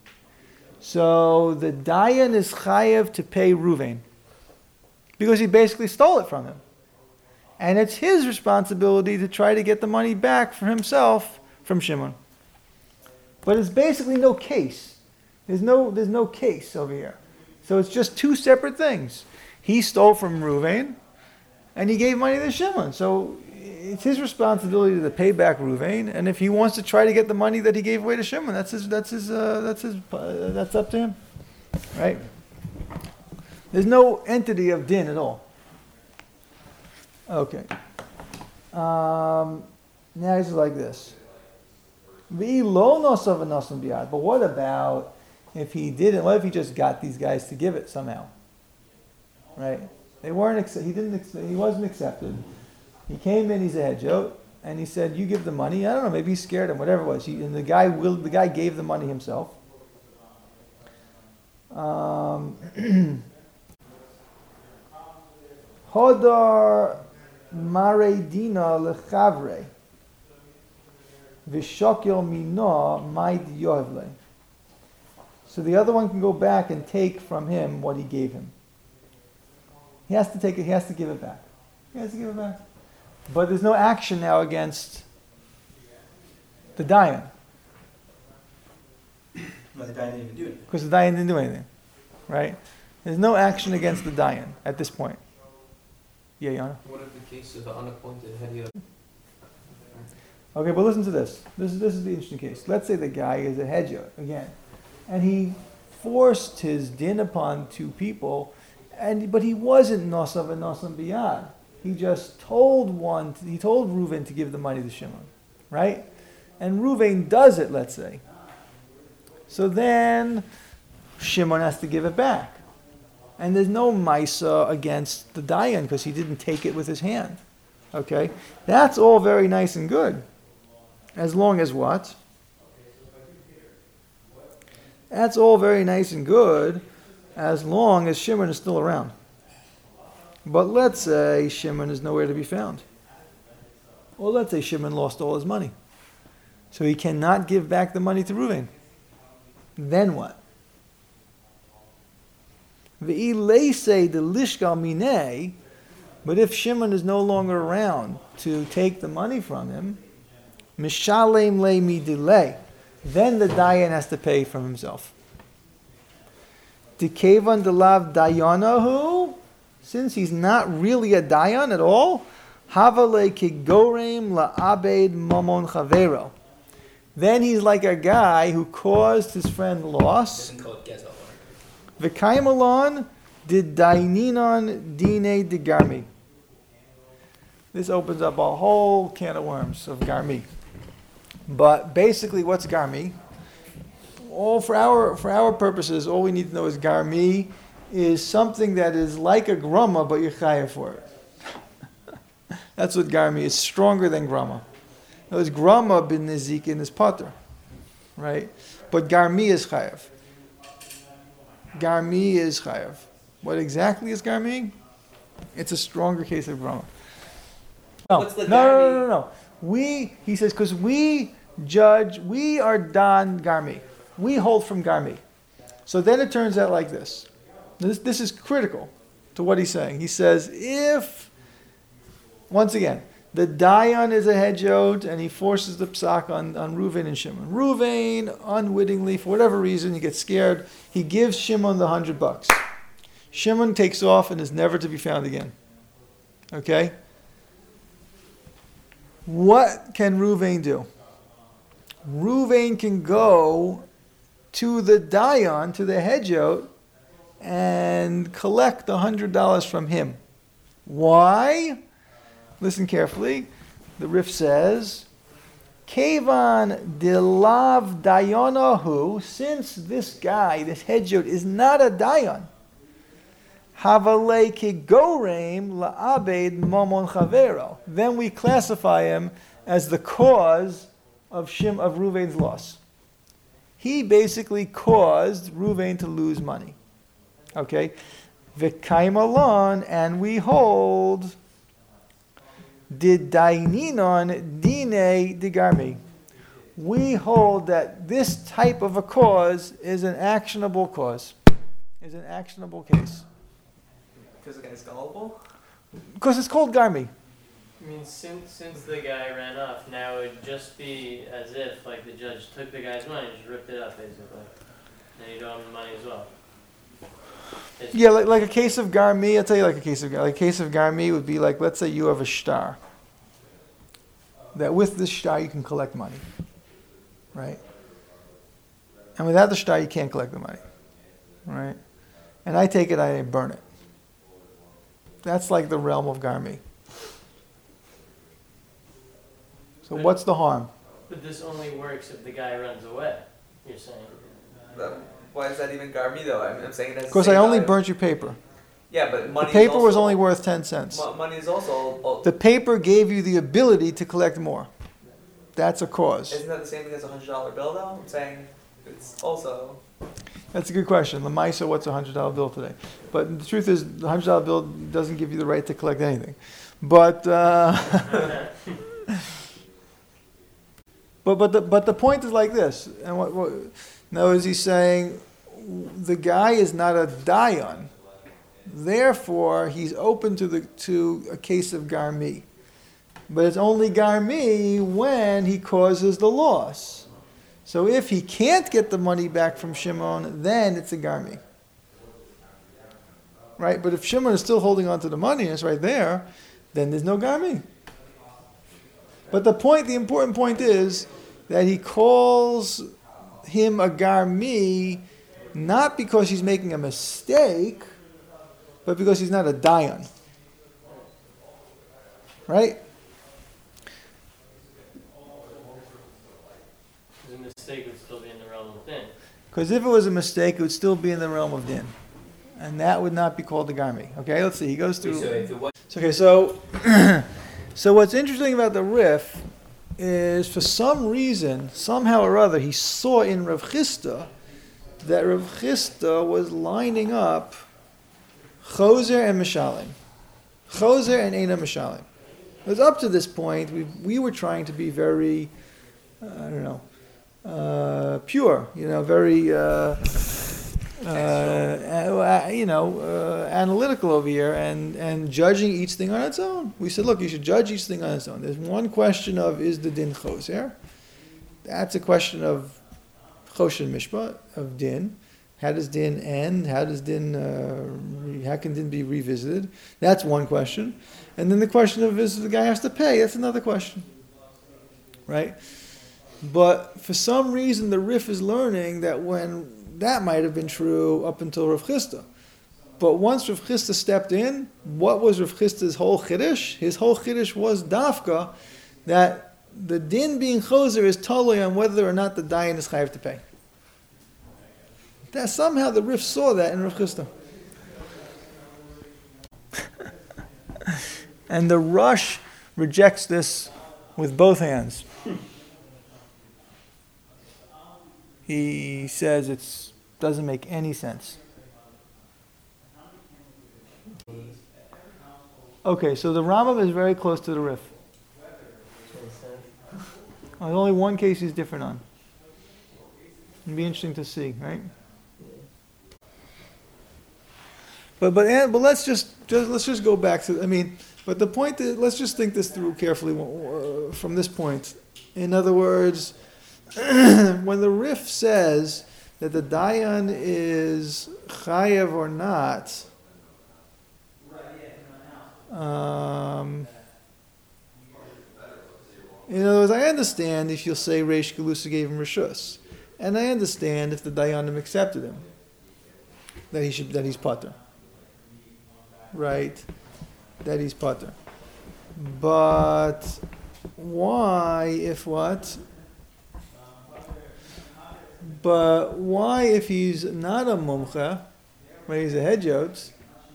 So the dayan is chayev to pay Reuven, because he basically stole it from him. And it's his responsibility to try to get the money back for himself from Shimon. But it's basically no case. There's no, there's no case over here. So it's just two separate things. He stole from Reuven, and he gave money to Shimon. So it's his responsibility to pay back Reuven, and if he wants to try to get the money that he gave away to Shimon, that's his. That's his. Uh, that's his. Uh, that's up to him, right? There's no entity of din at all. Okay. Um, now he's like this. But what about if he didn't? What if he just got these guys to give it somehow? Right? They weren't. He didn't. He wasn't accepted. He came in. He's a hedjot, and he said, "You give the money." I don't know, maybe he scared him, whatever it was. He, and the guy will, the guy gave the money himself. Um, Hodar mare dina lechavre v'shokil mina maid yohavle. So the other one can go back and take from him what he gave him. He has to take it. He has to give it back. He has to give it back. But there's no action now against the Dayan. But the guy didn't even do anything. Because the Dayan didn't do anything. Right? There's no action against the Dayan at this point. Yeah, Yana? What if the case of an unappointed head? Okay, but listen to this. This is this is the interesting case. Let's say the guy is a hedger again, and he forced his din upon two people, and but he wasn't nosav and nosav biyad. He just told one. He told Reuven to give the money to Shimon, right? And Reuven does it. Let's say. So then Shimon has to give it back, and there's no maisa against the dayan because he didn't take it with his hand. Okay, that's all very nice and good. As long as what? That's all very nice and good as long as Shimon is still around. But let's say Shimon is nowhere to be found. Or let's say Shimon lost all his money. So he cannot give back the money to Reuven. Then what? V'ilese de lishgal minei, but if Shimon is no longer around to take the money from him, mishalem le midilei, then the dayan has to pay from himself. Dikevan delav dayanahu, since he's not really a dayan at all, havale kigorem la'abed mamon chavero. Then he's like a guy who caused his friend loss. V'kaimalon did daininon dine de garmi. This opens up a whole can of worms of garmi. But basically, what's garmi? All for our for our purposes, all we need to know is garmi is something that is like a grama, but you're chayav for it. That's what garmi is. Stronger than grama. Now, there's grama bin nizik in this potter, right? But garmi is chayav. Garmi is chayav. What exactly is garmi? It's a stronger case of grama. No, What's the no, no, garmi? no, no, no. We, he says, because we judge, we are dan garmi. We hold from garmi. So then it turns out like this. This, this is critical to what he's saying. He says, if, once again, the dayan is a hedjot and he forces the psak on, on Reuven and Shimon. Reuven, unwittingly, for whatever reason, he gets scared. He gives Shimon the hundred bucks. Shimon takes off and is never to be found again. Okay? What can Reuven do? Reuven can go to the dayan, to the hedjot, and collect the hundred dollars from him. Why? Listen carefully. The Rif says, Kevan dilav dayanahu, since this guy, this hedjot, is not a dayan, Havale ki gorem la'abed mamon chavero. Then we classify him as the cause of Shim of Reuven's loss. He basically caused Reuven to lose money. Okay, v'kaim alon, and we hold did daininon dine digarmi. We hold that this type of a cause is an actionable cause, is an actionable case. Because the guy's gullible? Because it's called garmi. I mean, since since the guy ran off, now it would just be as if like the judge took the guy's money and just ripped it up, basically, and he'd owe him the money as well. It's Yeah, like, like a case of garmi, I'll tell you like a case of like a case of garmi would be like, let's say you have a shtar. That with this shtar you can collect money. Right? And without the shtar you can't collect the money. Right? And I take it, I burn it. That's like the realm of garmi. So But- what's the harm? But this only works if the guy runs away. You're saying. But why is that even garmi though? I'm, I'm saying it as Because I only burnt your paper. Yeah, but The money. is paper was also- only worth ten cents. mo- Money is also. Oh, The paper gave you the ability to collect more. That's a cause. isn't that the same thing as a hundred dollar bill though? I'm saying it's also. That's a good question. Lamaisa, what's a hundred dollar bill today? But the truth is, the hundred dollar bill doesn't give you the right to collect anything. But uh, but but the but the point is like this. And what, what now is he saying? The guy is not a dayan, therefore he's open to the to a case of garmi. But it's only garmi when he causes the loss. So if he can't get the money back from Shimon, then it's a garmi. Right? But if Shimon is still holding on to the money and it's right there, then there's no garmi. But the point, the important point is that he calls him a garmi not because he's making a mistake, but because he's not a dayan. Right? The mistake would still be in the realm of din. Because if it was a mistake, it would still be in the realm of din. And that would not be called the garmi. Okay, let's see. He goes through. So if it was So, okay, so so what's interesting about the Rif is for some reason, somehow or other, he saw in Rav Chisda that Rav Chisda was lining up Choser and Mishalim. Choser and Eina Mishalim. Because up to this point, we we were trying to be very, uh, I don't know, uh, pure, you know, very, uh, uh, you know, uh, analytical over here and, and judging each thing on its own. We said, look, you should judge each thing on its own. There's one question of, is the din choser? That's a question of choshen mishpat, of din. How does din end? How does din, uh, re- how can din be revisited? That's one question. And then the question of, is the guy has to pay? That's another question. Right? But for some reason, the Rif is learning that when that might have been true up until Rav Chisda. But once Rav Chisda stepped in, what was Rav Chisda's whole chiddush? His whole chiddush was dafka, that the din being choser is totally on whether or not the dayan is chayav to pay. That somehow the Rif saw that in Rav Chisda. And the Rush rejects this with both hands. He says it doesn't make any sense. Okay, so the Rambam is very close to the Rif. There's only one case he's different on. It'd be interesting to see, right? But but but let's just, just let's just go back to. I mean, but the point is, let's just think this through carefully uh, from this point. In other words, when the Rif says that the dayan is chayev or not, um, in other words, I understand if you'll say Reish Galusa gave him reshus, and I understand if the dayanim accepted him, that he should that he's pater, right? That he's pater. But why, if what? But why, if he's not a mumcha, when he's a hedjot,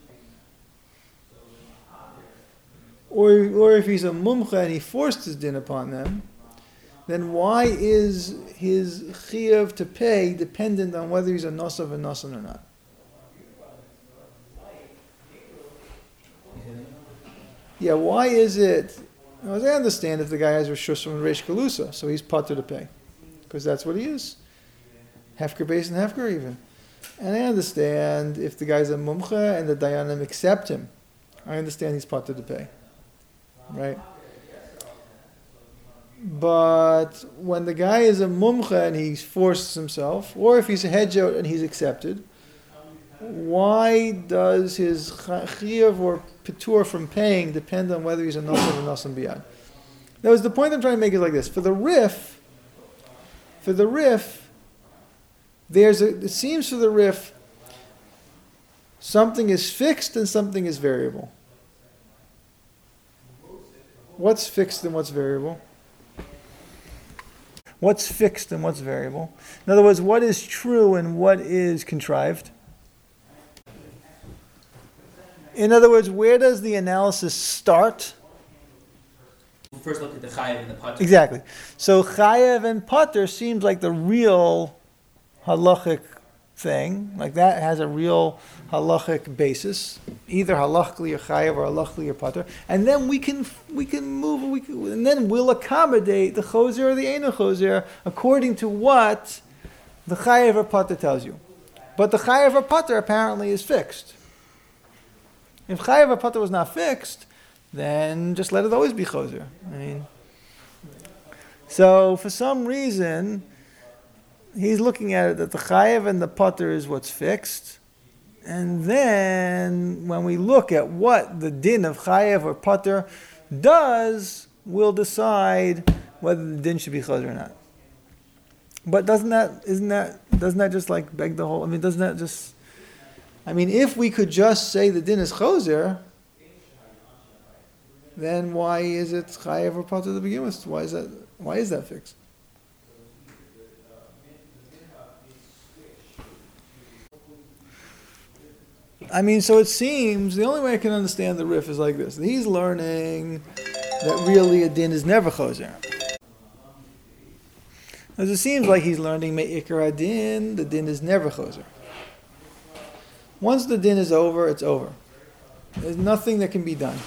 or or if he's a mumcha and he forced his din upon them, then why is his chiyuv to pay dependent on whether he's a nosav and nosan or not? Yeah, why is it? Now, as I understand, if the guy has reshus from Reish Galusa, so he's pater to pay, because that's what he is. Hefker base and Hefker even. And I understand if the guy's a mumcha and the dayanim accept him, I understand he's pater to pay. Right? But when the guy is a mumcha and he forces himself, or if he's a hedjot and he's accepted, why does his chiyuv or petur from paying depend on whether he's a nosan or nosan biyad? That was the point I'm trying to make is like this. For the Rif, for the Rif, there's a, it seems for the Rif, something is fixed and something is variable. What's fixed and what's variable? What's fixed and what's variable? In other words, what is true and what is contrived? In other words, where does the analysis start? We'll first look at the chayev and the pater. Exactly. So chayev and pater seems like the real halachic thing. Like that has a real halachic basis, either halachically or chayev or halachically or pater. And then we can we can move. We can, and then we'll accommodate the choser or the eino choser according to what the chayev or pater tells you. But the chayev or pater apparently is fixed. If chayev or pater was not fixed, then just let it always be choser. I mean, so for some reason, he's looking at it that the chayev and the pater is what's fixed, and then when we look at what the din of chayev or pater does, we'll decide whether the din should be choser or not. But doesn't that isn't that doesn't that just like beg the whole? I mean, doesn't that just? I mean, if we could just say the din is choser, then why is it chayev or pater to begin with? Why is that? Why is that fixed? I mean, so it seems the only way I can understand the Rif is like this: he's learning that really a din is never choser. As it seems like he's learning me'ikar adin, the din is never choser. Once the din is over, it's over. There's nothing that can be done.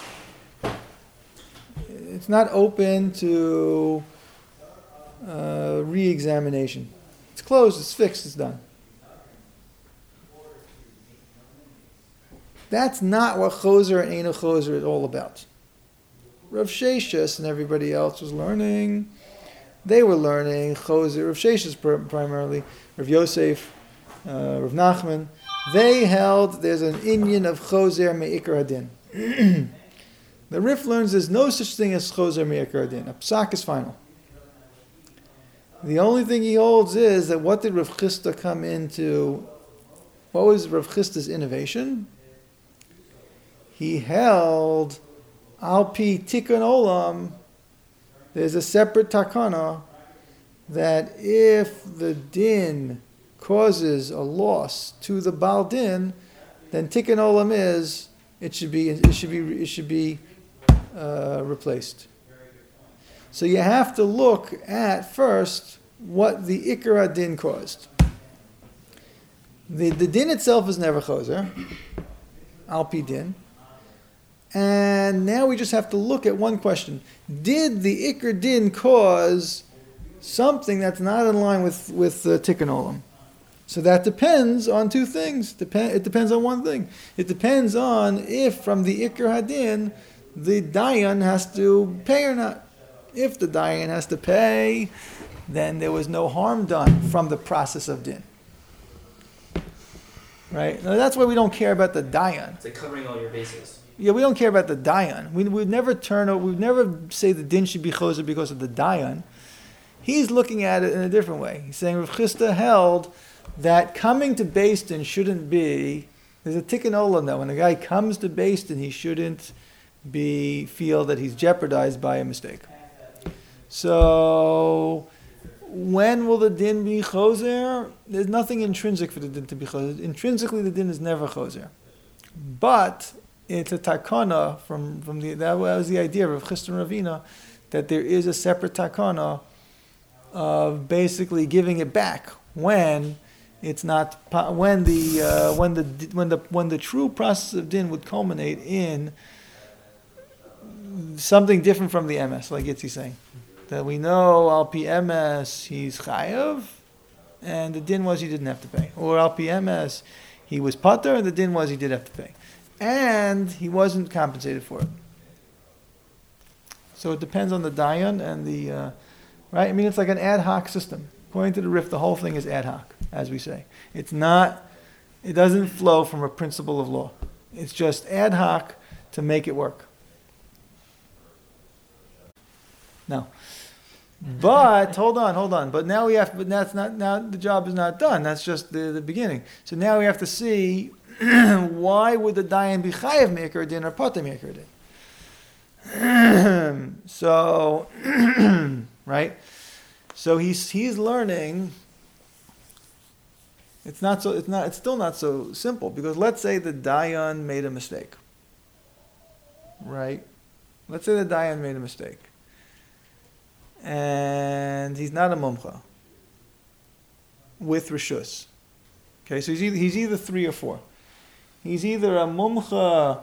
It's not open to uh, re-examination. It's closed, it's fixed, it's done. That's not what choser and eino choser is all about. Rav Sheshis and everybody else was learning. They were learning choser. Rav Sheshis primarily, Rav Yosef, uh, Rav Nachman. They held there's an inyan of choser me'ikar hadin. The Rif learns there's no such thing as choser me'ikar hadin. A psak is final. The only thing he holds is that what did Rav Chisda come into? What was Rav Chisda's innovation? He held al pi tikkun olam. There's a separate takana that if the din causes a loss to the Baal Din, then tikkun olam is it should be it should be it should be uh, replaced. So you have to look at first what the ikar din caused. The the din itself is never choser, al pi din. And now we just have to look at one question. Did the ikar din cause something that's not in line with, with the tikkun olam? So that depends on two things. Dep- it depends on one thing. It depends on if from the ikar hadin, the dayan has to pay or not. If the dayan has to pay, then there was no harm done from the process of din. Right? Now that's why we don't care about the dayan. It's like covering all your bases. Yeah, we don't care about the dayan. We would never turn. We would never say the din should be choser because of the dayan. He's looking at it in a different way. He's saying Rav Chisda held that coming to Beis Din shouldn't be. There's a tikkun olam that when a guy comes to Beis Din, he shouldn't be feel that he's jeopardized by a mistake. So, when will the din be choser? There's nothing intrinsic for the din to be choser. Intrinsically, the din is never choser, but it's a takana from, from the, that was the idea of Chisda and Ravina, that there is a separate takana of basically giving it back when it's not, when the, uh, when the, when the, when the true process of din would culminate in something different from the M S, like Yitzi's saying. That we know Al Pi M S he's chayav, and the din was he didn't have to pay. Or Al Pi M S he was pater, and the din was he did have to pay. And he wasn't compensated for it. So it depends on the dayan and the, uh, right? I mean, it's like an ad hoc system. According to the Rif, the whole thing is ad hoc, as we say. It's not, it doesn't flow from a principle of law. It's just ad hoc to make it work. Now, but hold on, hold on. But now we have, but that's not, now the job is not done. That's just the, the beginning. So now we have to see why would the dayan be chayav me'ikar din or pater me'ikar din? So, right? So he's he's learning It's not so. It's not. It's still not so simple because let's say the dayan made a mistake. Right. Let's say the dayan made a mistake, and he's not a mumcha with rishus. Okay, so he's either, he's either three or four. He's either a mumcha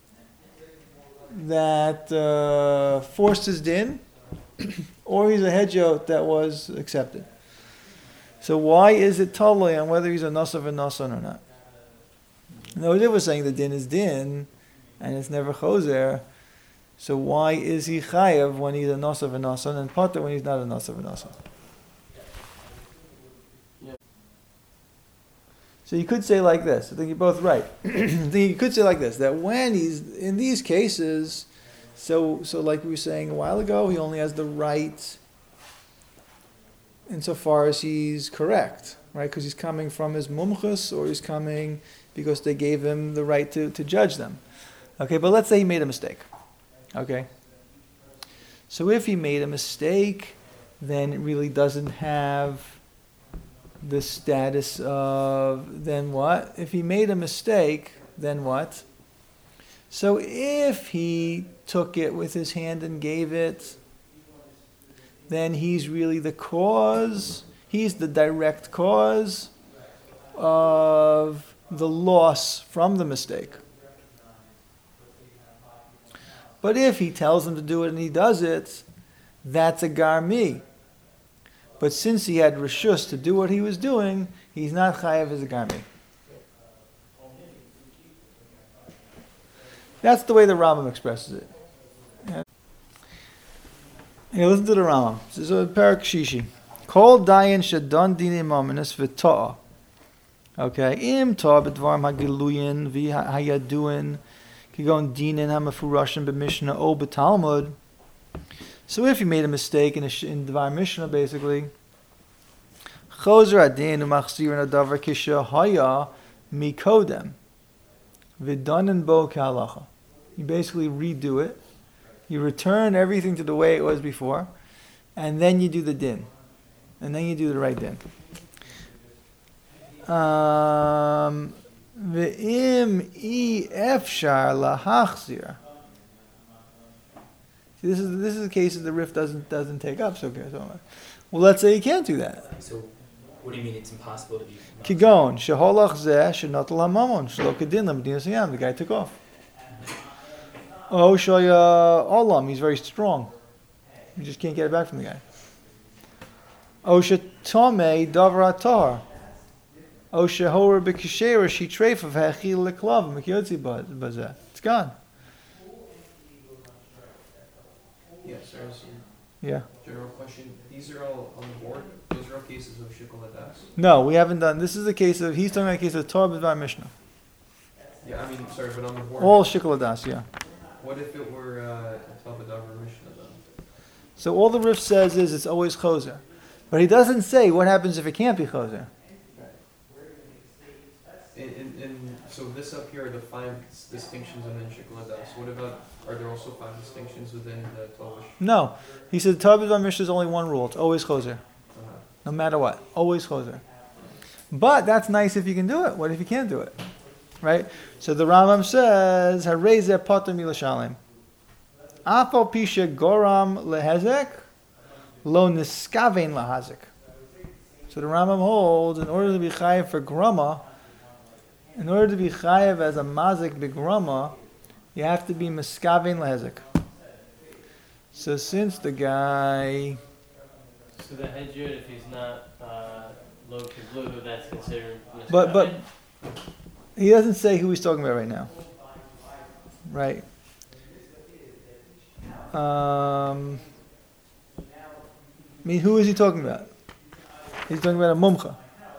that uh, forced his din, or he's a hedjot that was accepted. So why is it totally on whether he's a nasav or nasan or not? No, they were saying the din is din, and it's never choser. So why is he chayav when he's a nasav or nasan, and pater when he's not a nasav or nasan? So you could say like this. I think you're both right. I think you could say like this, that when he's in these cases, so so like we were saying a while ago, he only has the right insofar as he's correct, right? Because he's coming from his mumchus, or he's coming because they gave him the right to, to judge them. Okay, but let's say he made a mistake. Okay. So if he made a mistake, then it really doesn't have the status of, then what? If he made a mistake, then what? So if he took it with his hand and gave it, then he's really the cause, he's the direct cause of the loss from the mistake. But if he tells him to do it and he does it, that's a garmi. But since he had reshus to do what he was doing, he's not chayav as a garmi. That's the way the Rambam expresses it. Yeah. Here, listen to the Rambam. This is a parak shishi. Kol dayan shadon dinim ominous v'ta'a. Okay. Im ta'a b'dvarim hagiluyin v'hayaduin kigon dinin hamafurashim b'mishnah o b'talmud. So if he made a mistake in, a sh- in Dvar Mishnah, basically, Chozer adin umachzir nadavar kisha haya mikodem v'danen bo k'halacha. You basically redo it. You return everything to the way it was before, and then you do the din, and then you do the right din. Um, V'im i efshar lahachzir. See, this is this is a case that the Rif doesn't doesn't take up. So, okay, so well, let's say you can't do that. So, what do you mean it's impossible to be? Kigon sheholach zeh shenotel hamamon shlo kedin l'medinas hayam. The guy took off. Oh, shoya olam. He's very strong. You just can't get it back from the guy. Oh, shetome davar atar. Oh, shehor b'kisher she treif of hechil leklav mekiyotzi bazeh. It's gone. Yes, sir. Yeah. General question. These are all on the board. Those are all cases of shikol hadas. No, we haven't done. This is the case of, he's talking about a case of Torah B'dvar Mishnah. Yeah, I mean, sorry, but on the board. All Shikol Hadas, yeah. What if it were uh, a Tabadavar Mishnah then? So all the Rif says is it's always Choser. But he doesn't say what happens if it can't be Choser. And, and, and so this up here are the five distinctions within shikol hadas. What about, are there also five distinctions within the Tovish? No. He said Torah B'dvar Mishnah is only one rule. It's always Choser. Uh-huh. No matter what. Always Choser. But that's nice if you can do it. What if you can't do it? Right? So the Rambam says, Harezeh poter milashalim. Afal pisha goram lehezek, lo niskavein lahazik. So the Rambam holds, in order to be chayav for grama, in order to be chayav as a mazik begrama, you have to be miskavein lahazik. So since the guy... So the hedjud, if he's not uh, low kibluhu, that's considered But, but, misguided? he doesn't say who he's talking about right now. Right. Um, I mean, who is he talking about? He's talking about a mumcha.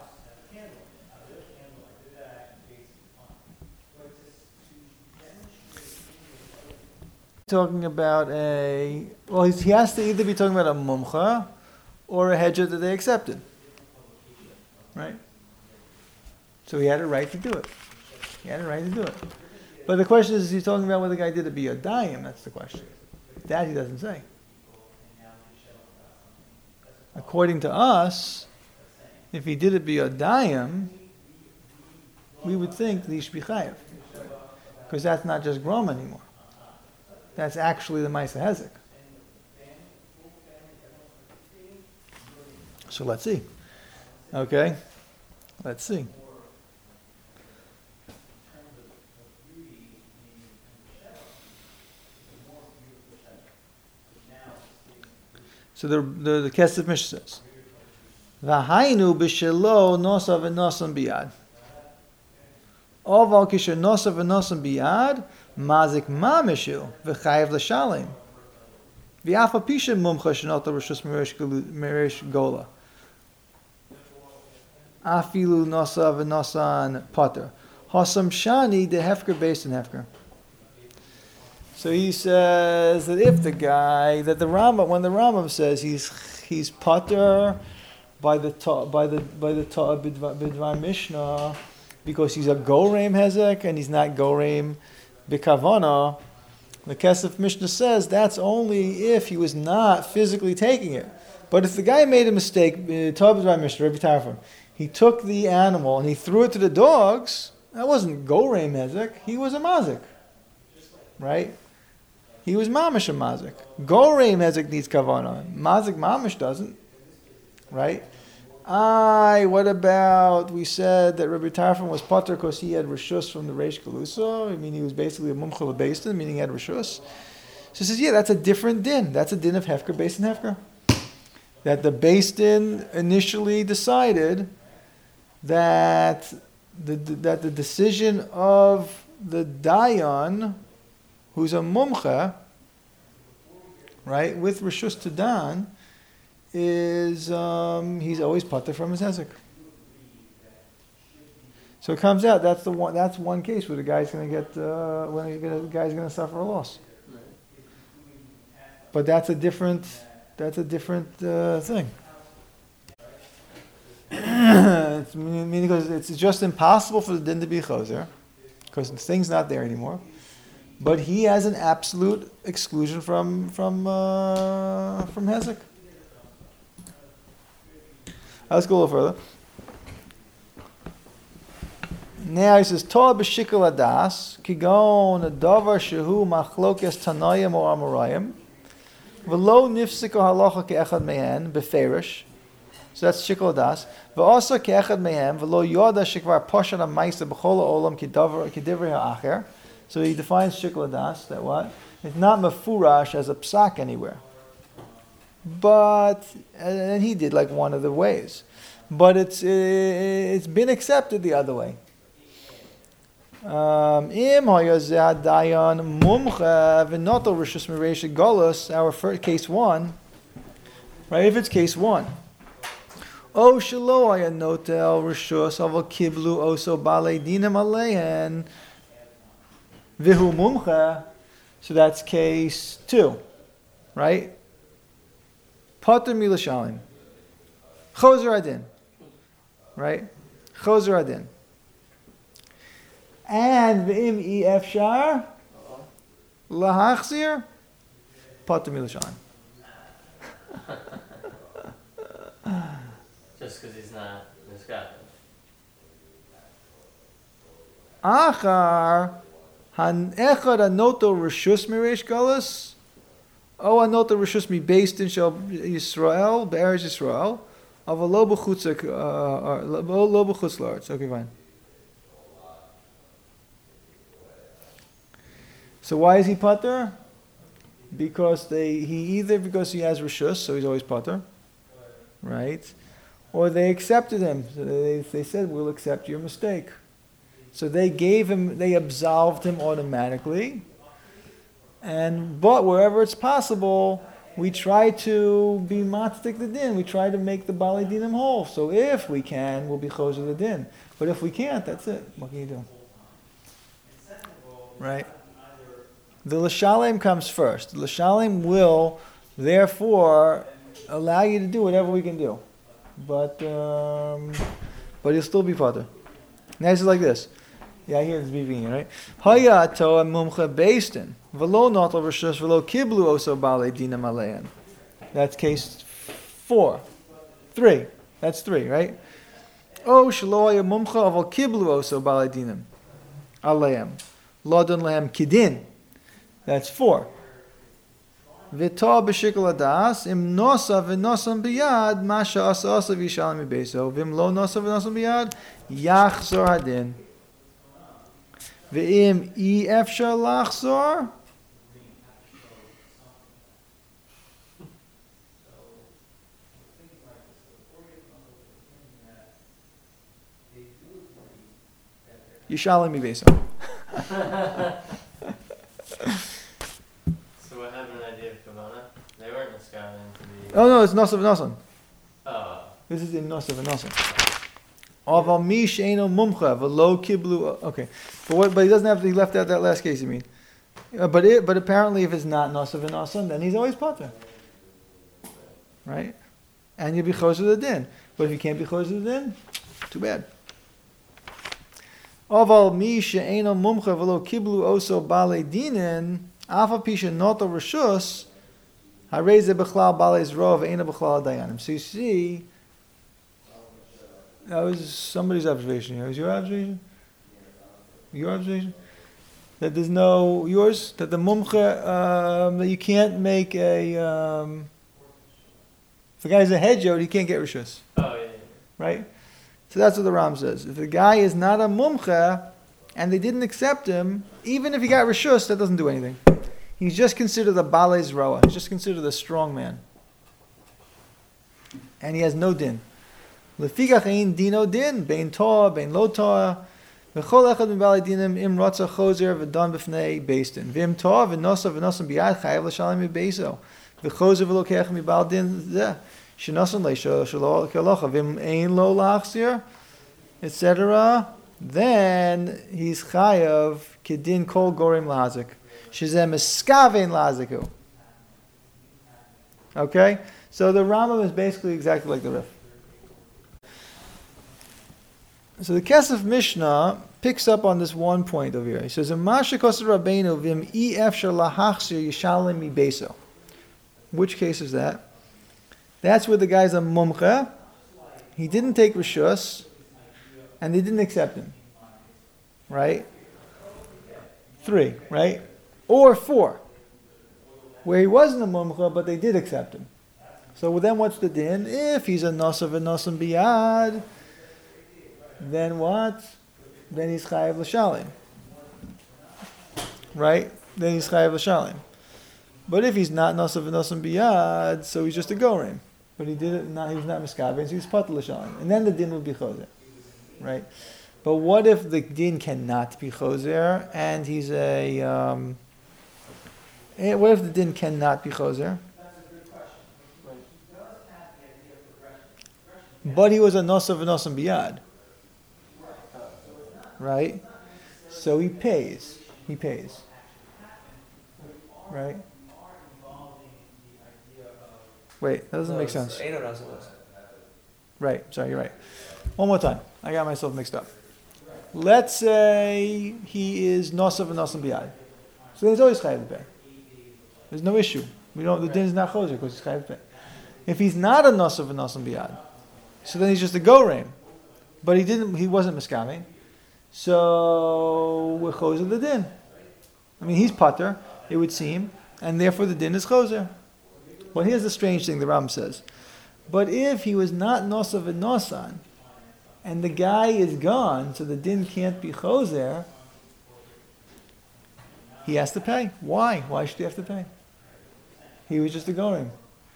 Talking about a, well, he's, he has to either be talking about a mumcha or a hedger that they accepted. Right? So he had a right to do it. He had a right to do it. But the question is, is he talking about whether the guy did it be a dime? That's the question. That he doesn't say. According to us, if he did it be a dime, we would think that he should be chayav. Because that's not just Grom anymore. That's actually the Maisa Hezek. So let's see. Okay? Let's see. So the the, the Kesef Mishnah says, "V'hainu b'shelo nosav v'nosam biyad. Oval kisher nosav v'nosam biyad mazik mamishu v'chayev l'shalim. V'afa pisha mumcha shenota rishus merish gola. Afilu nosav v'nosan pater. Hasam shani de hefker based in hefker." So he says that if the guy, that the Rambam, when the Rambam says he's he's pater by the ta, by the by the ta bidvar Mishnah because he's a goreim hezek and he's not goreim b'kavana, the Kesef Mishnah says that's only if he was not physically taking it. But if the guy made a mistake, ta bidvar Mishnah, Rebbe Tarfon, he took the animal and he threw it to the dogs, that wasn't goreim hezek, he was a mazik, right? He was mamish a mazik. Goreim hezek needs kavana. Mazik mamish doesn't, right? Aye, what about, we said that Rabbi Tarfon was potter because he had rishus from the Reish Galusa. I mean, he was basically a mumcha lebeistin, meaning he had rishus. So he says, yeah, that's a different din. That's a din of hefker, based in hefker. That the beistin initially decided that the, that the decision of the dayan, who's a mumcha, right, with rishus to dan, is um, he's always pater from his hezek. So it comes out that's the one. That's one case where the guy's going to get uh, when the guy's going to suffer a loss. But that's a different. That's a different uh, thing. It's meaning because it's just impossible for the din to be choser because the thing's not there anymore. But he has an absolute exclusion from from uh, from hezek. Let's go a little further. Now he says, "Toa b'shikol adas kigon davar shehu machlokes tanayim or amorayim v'lo nifsiko halacha ke'echad mehen beferish." So that's shikol adas. V'asa ke'echad mehem v'lo yoda shekvar poshan ha'maisa b'chol ha'olam k'divrei ha'acher. So he defines shikol adas, that what? It's not mefurash as a psak anywhere. But, and he did like one of the ways. But it's it's been accepted the other way. Um, Im hayazeh dayan mumcha v'noto rishus miresh golus, our first case one, right? If it's case one. O shelo haya notel rishus aval kiblu oso balei dinam aleihen vihu mumcha. So that's case two, right? Pater milashalim. Chozer adin. Right? Chozer adin. And v'im i efshar lahachzir pater milashalim. Just because he's not this guy. Achar han echad anoto rishus miresh galus. Oh, anoto rishus mi based in shel Yisrael, be'eretz Yisrael, of a lo b'chutz, lo b'chutz la'aretz. Okay, fine. So why is he pater? Because they he either because he has rishus, so he's always pater, right? Or they accepted him. So they they said we'll accept your mistake. So they gave him, they absolved him automatically. And but wherever it's possible, we try to be matzik the din. We try to make the balei dinim whole. So if we can, we'll be choser the din. But if we can't, that's it. What can you do? Right? The l'shalem comes first. The l'shalem will, therefore, allow you to do whatever we can do. But um, but you'll still be pater. Now it's like this. Yeah, I hear this beeping, right? Haya toa mumcha beistin. V'lo notel rishus v'lo kiblu oso balei dinam aleihen. That's case four. Three. That's three, right? O shelo haya mumcha aval kiblu oso balei dinim aleim lodon lehem kidin. That's four. V'tah b'shikol adas im nosa v'nosam biyad masha asa asa v'yishalem mibeso v'im lo nosa v'nosam biyad yachzor hadin v'im i efshar lachzor yishalem mibeso. So what happened to the idea of Kavana? They weren't Niskanen to be. Oh no, it's nosa v'nosam. Oh. This is in nosa v'nosam. Aval mi she'eno mumcha v'lo kiblu. Okay, but what? But he doesn't have. He left out that last case. You mean? Uh, but it. But apparently, if it's not nosa v'nosam, then he's always pater. Right? And you'll be close to the din. But if you can't be close to the din, too bad. Aval mi she'eno mumcha v'lo kiblu oso balei dinin afa pisha noto reshus hareze b'chlal balei zro v'ena b'chlal dayanim. So you see, that was somebody's observation here. Was your observation? Your observation? That there's no yours. That the mumcha um, that you can't make a. Um, if the guy's a hedjot, he can't get reshus, Oh yeah. yeah. right? So that's what the Ram says. If the guy is not a mumcha, and they didn't accept him, even if he got reshus, that doesn't do anything. He's just considered a balei zroa. He's just considered a strong man, and he has no din. Lefikach ein dino din bein toa bein lo toa. V'chol echad min balei dinim im rotza chozer v'dan b'fnei beis din. V'im toa v'nosa v'nosam biyad chayav l'shalem mi'beiso. V'chozer v'lokech mi'bal din zeh. Shenosan leisho shelo kalocha v'im ein lo lachzir, et cetera. Then he's chayav kedin kol gorim lahazik. Shezem eskavein lahaziku. Okay, so the Rambam is basically exactly like the Rif. So the Kesef Mishnah picks up on this one point over here. He says, "Masha koser Rabbeinu v'im i efshar lahachzir yishalem mibeso." Which case is that? That's where the guy's a mumcha. He didn't take reshus, and they didn't accept him. Right? Three, right? Or four, where he wasn't a mumcha, but they did accept him. So then what's the din? If he's a nosav and nosam biyad, then what? Then he's chayav l'shalim. Right? Then he's chayav l'shalim. But if he's not nosav and nosam biyad, so he's just a gorim. But he did it. Not, he was not miskaven, so he's pater l'shalim, and then the din would be chozer, right? But what if the din cannot be chozer, and he's a? Um, eh, what if the din cannot be chozer? But he was a nosav and nosam biyad, right? So he pays. He pays, right? Wait, that doesn't make sense. Right, sorry, you're right. One more time. I got myself mixed up. Let's say he is nosav and nosam biyad. So then he's always chayav to pay. There's no issue. We don't. The din is not chozer because he's chayav to pay. If he's not a nosav and nosam biyad, so then he's just a goreim. But he didn't. He wasn't miskamin. So we're chozer the din. I mean, he's pater, it would seem, and therefore the din is chozer. Well, here's the strange thing the Ram says. But if he was not nosav and nosan, and the guy is gone, so the din can't be chozer, he has to pay. Why? Why should he have to pay? He was just a gorim.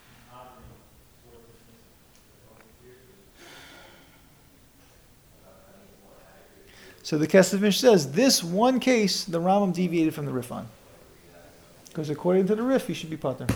So the Kesef Mishnah says, this one case, the Rambam deviated from the Rif on. Because according to the Rif, he should be pater.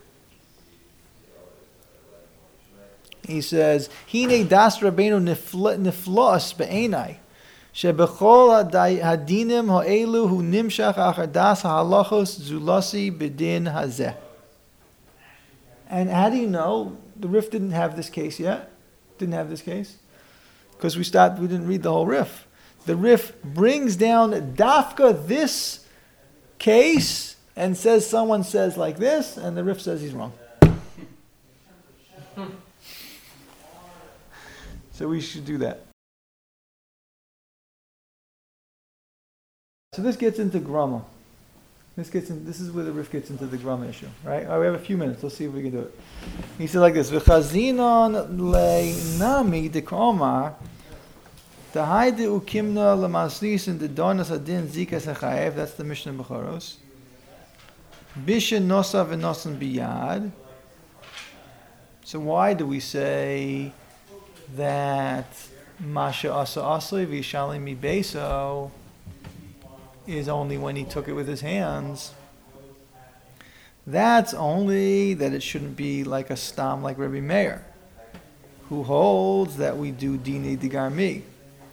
He says, "Hine das Rabbeinu niflos be'enai, shebechol hadinim ha'elu hu nimshach achar das ha'halachos zulasi b'din hazeh." And how do you know the Rif didn't have this case yet? Didn't have this case because we start. We didn't read the whole Rif. The Rif brings down dafka this case and says someone says like this, and the Rif says he's wrong. So we should do that. So this gets into grama. This gets in, this is where the Rif gets into the grama issue, right? All right, we have a few minutes. Let's see if we can do it. He said like this: V'chazinon le'nami dekomar Tahai de ukimna lemaslis and the donas adin zikas hachayev. That's the Mishnah Bechoros. Bishin nosa v'nosan biyad. So why do we say that Masha Asa Asli Vishalim Mi Beso is only when he took it with his hands? That's only that it shouldn't be like a stam like Rabbi Meir, who holds that we do Dini Digarmi.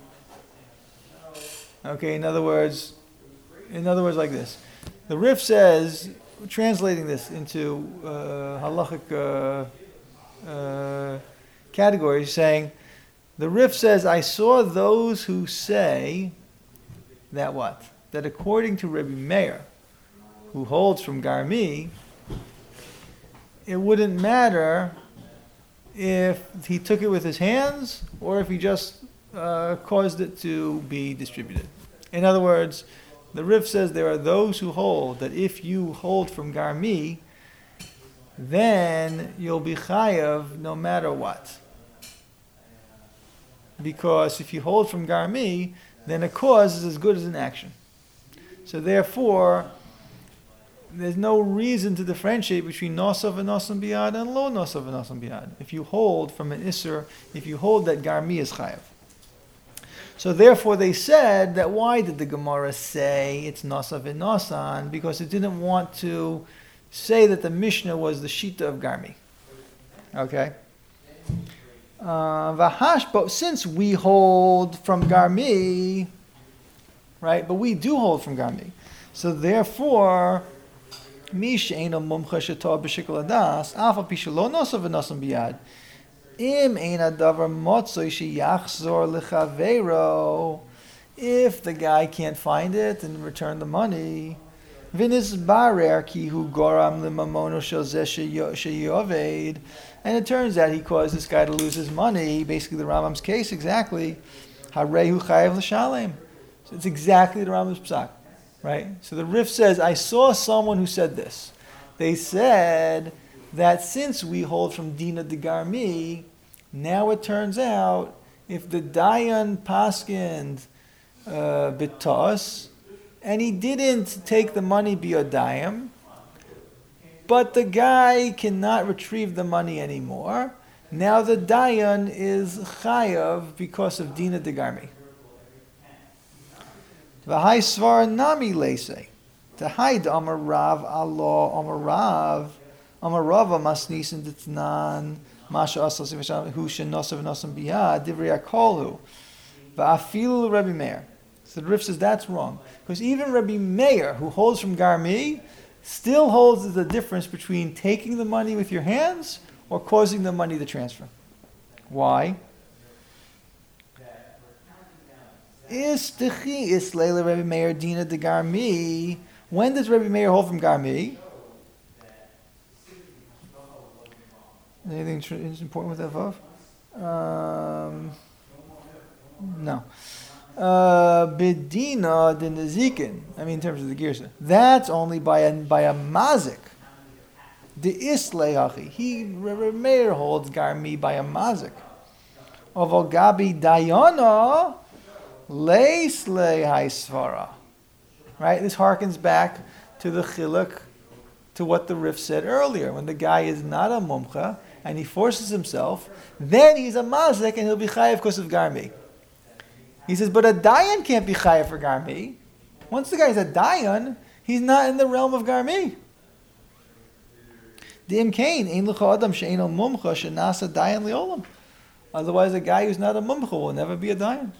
Okay, in other words, in other words, like this. The Rif says, translating this into uh, halachic uh, uh, categories, saying, the Rif says, I saw those who say that what? That according to Rabbi Meir, who holds from Garmi, it wouldn't matter if he took it with his hands or if he just uh, caused it to be distributed. In other words, the Rif says there are those who hold that if you hold from Garmi, then you'll be chayav no matter what. Because if you hold from Garmi, then a cause is as good as an action. So therefore, there's no reason to differentiate between nosav and nosan biyad and lo nosav and nosan biyad. If you hold from an isser, if you hold that Garmi is chayav. So therefore they said that why did the Gemara say it's nosav and nosan? Because it didn't want to say that the Mishnah was the Shita of Garmi. Okay? Uh, Vahash, but since we hold from Garmi, right? But we do hold from Garmi. So therefore, Mish eina mumcha sheta b'shikol adas, afa pisha lo nosav v'nosan biyad. Im eina davar motzoi sheyachzor lechavero. If the guy can't find it and return the money, v'nis barer ki hu goram l'mamono shel zeh sheyoved. And it turns out he caused this guy to lose his money. Basically, the Rambam's case exactly. Harehu chayav l'shalem. So it's exactly the Rambam's psak, right? So the Rif says, I saw someone who said this. They said that since we hold from Dina de Garmi, now it turns out if the Dayan paskind uh, bitos, and he didn't take the money biodayim, but the guy cannot retrieve the money anymore, now the Dayan is chayav because of Dina de Garmi. V'hai svar nami leise. T'hai d'amar rav Allah amar rav amar rava masnis and d'tnan masha asas v'sham hu shenosav nosan biyad divrei akolhu v'afilu Rabbi Meir. So the Rif says that's wrong because even Rabbi Meir, who holds from Garmi, still holds the difference between taking the money with your hands or causing the money to transfer. Why? Istichi isleila Rabbi Meir dina de Garmi. When does Rabbi Meir hold from Garmi? Anything tr- important with that vav? Um, no. Bedina de nezikin. I mean, in terms of the girsa, that's only by a by a mazik. The isleachi. He Rabbi Meir holds Garmi by a mazik. Of Gabi Dayana. Leislei haisvara. Right? This harkens back to the chiluk, to what the Rif said earlier. When the guy is not a mumcha and he forces himself, then he's a mazik and he'll be chayav because of Garmi. He says, but a dayan can't be chayav for Garmi. Once the guy's a dayan, he's not in the realm of Garmi. Dim kain ein l'cha adam she'eino mumcha she'nasa dayan li'olam. Otherwise, a guy who's not a mumcha will never be a dayan.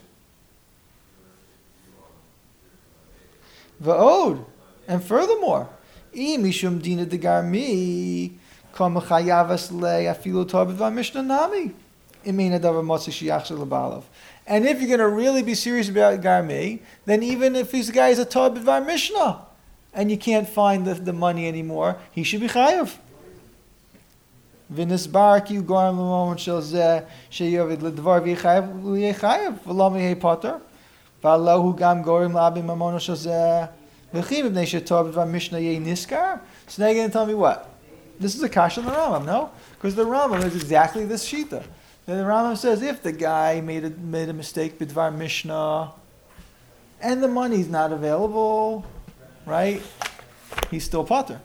Va'od, and furthermore, I mishum dina de Garmi kam chayavas le afilu tabed v'mishnah nami imena davar motzi sheyachzor lebalav. And if you're going to really be serious about Garmi, then even if this guy is a tabed v'mishnah and you can't find the, the money anymore, he should be chayav. V'nisbar ki ugarim l'momon shel zeh sheyovid l'dvar v'yechayav l'yechayav v'lam yehei potter. V'allahu gam gorim labi mamono shazeh. V'chim ibnei shetor b'dvar Mishnah yei niskar. So now you're going to tell me what? This is a kasha in the Rambam, no? Because the Rambam is exactly this shita. The Rambam says if the guy made a, made a mistake b'dvar Mishnah and the money's not available, right? He's still potter.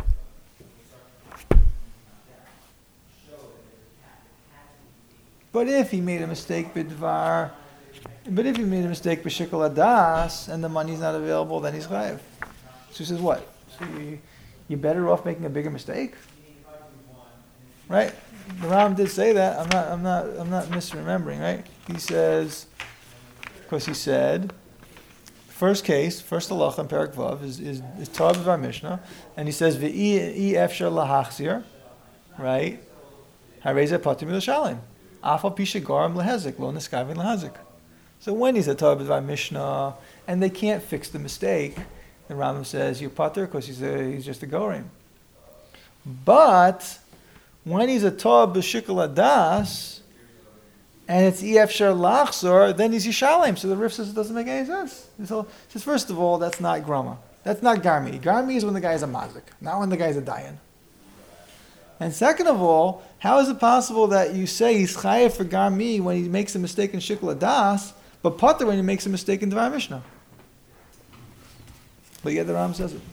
But if he made a mistake b'dvar, but if he made a mistake b'shikol adas and the money's not available, then he's chayav. So he says what? So you, you're better off making a bigger mistake, right? The Ram did say that. I'm not. I'm not. I'm not misremembering, right? He says, of course, he said, first case, first halacha in Perek Vav is is is Torah b'var Mishnah, and he says v'e efshar lahachzir, right? Hareza patim l'shalim. Afal pisha garam lehezik lo neskavin lehazik. So when he's a Torah b'var Mishnah and they can't fix the mistake, the Rambam says you're pater because he's a, he's just a gorim. But when he's a Torah b'shikol adas and it's efshar lachzor, then he's yishalem. So the Rif says it doesn't make any sense. So says first of all, that's not grama. That's not garmi. Garmi is when the guy is a mazik, not when the guy is a dayan. And second of all, how is it possible that you say he's chayav for garmi when he makes a mistake in shikol adas, but pater when he makes a mistake in Dvar Mishnah? But yet the Ram says it.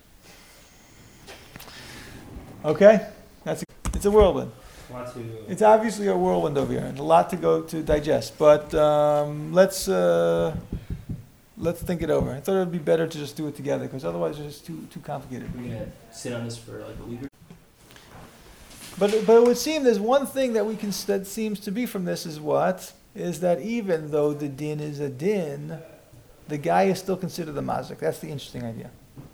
Okay, that's a, it's a whirlwind. Want to It's obviously a whirlwind over here, and a lot to go to digest. But um, let's uh, let's think it over. I thought it would be better to just do it together because otherwise it's just too too complicated. We're gonna sit on this for like a week or But but it would seem there's one thing that we can that seems to be from this is what is that even though the din is a din, the guy is still considered a mazik. That's the interesting idea,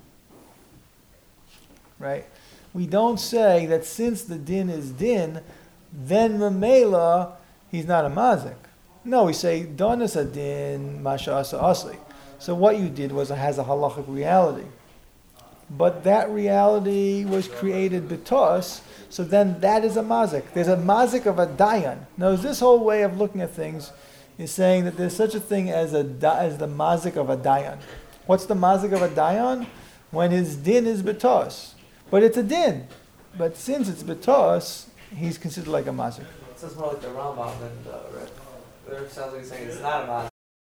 right? We don't say that since the din is din, then memela he's not a mazik. No, we say don is a din masha asa asli. So what you did was it has a halachic reality, but that reality was created betos. So then that is a mazik. There's a mazik of a dayan. Now, this whole way of looking at things is saying that there's such a thing as a as the mazik of a dayan. What's the mazik of a dayan? When his din is betos. But it's a din. But since it's betos, he's considered like a mazik. It sounds more like the Rambam than the Rif. The Rif sounds like he's saying it's not a mazik.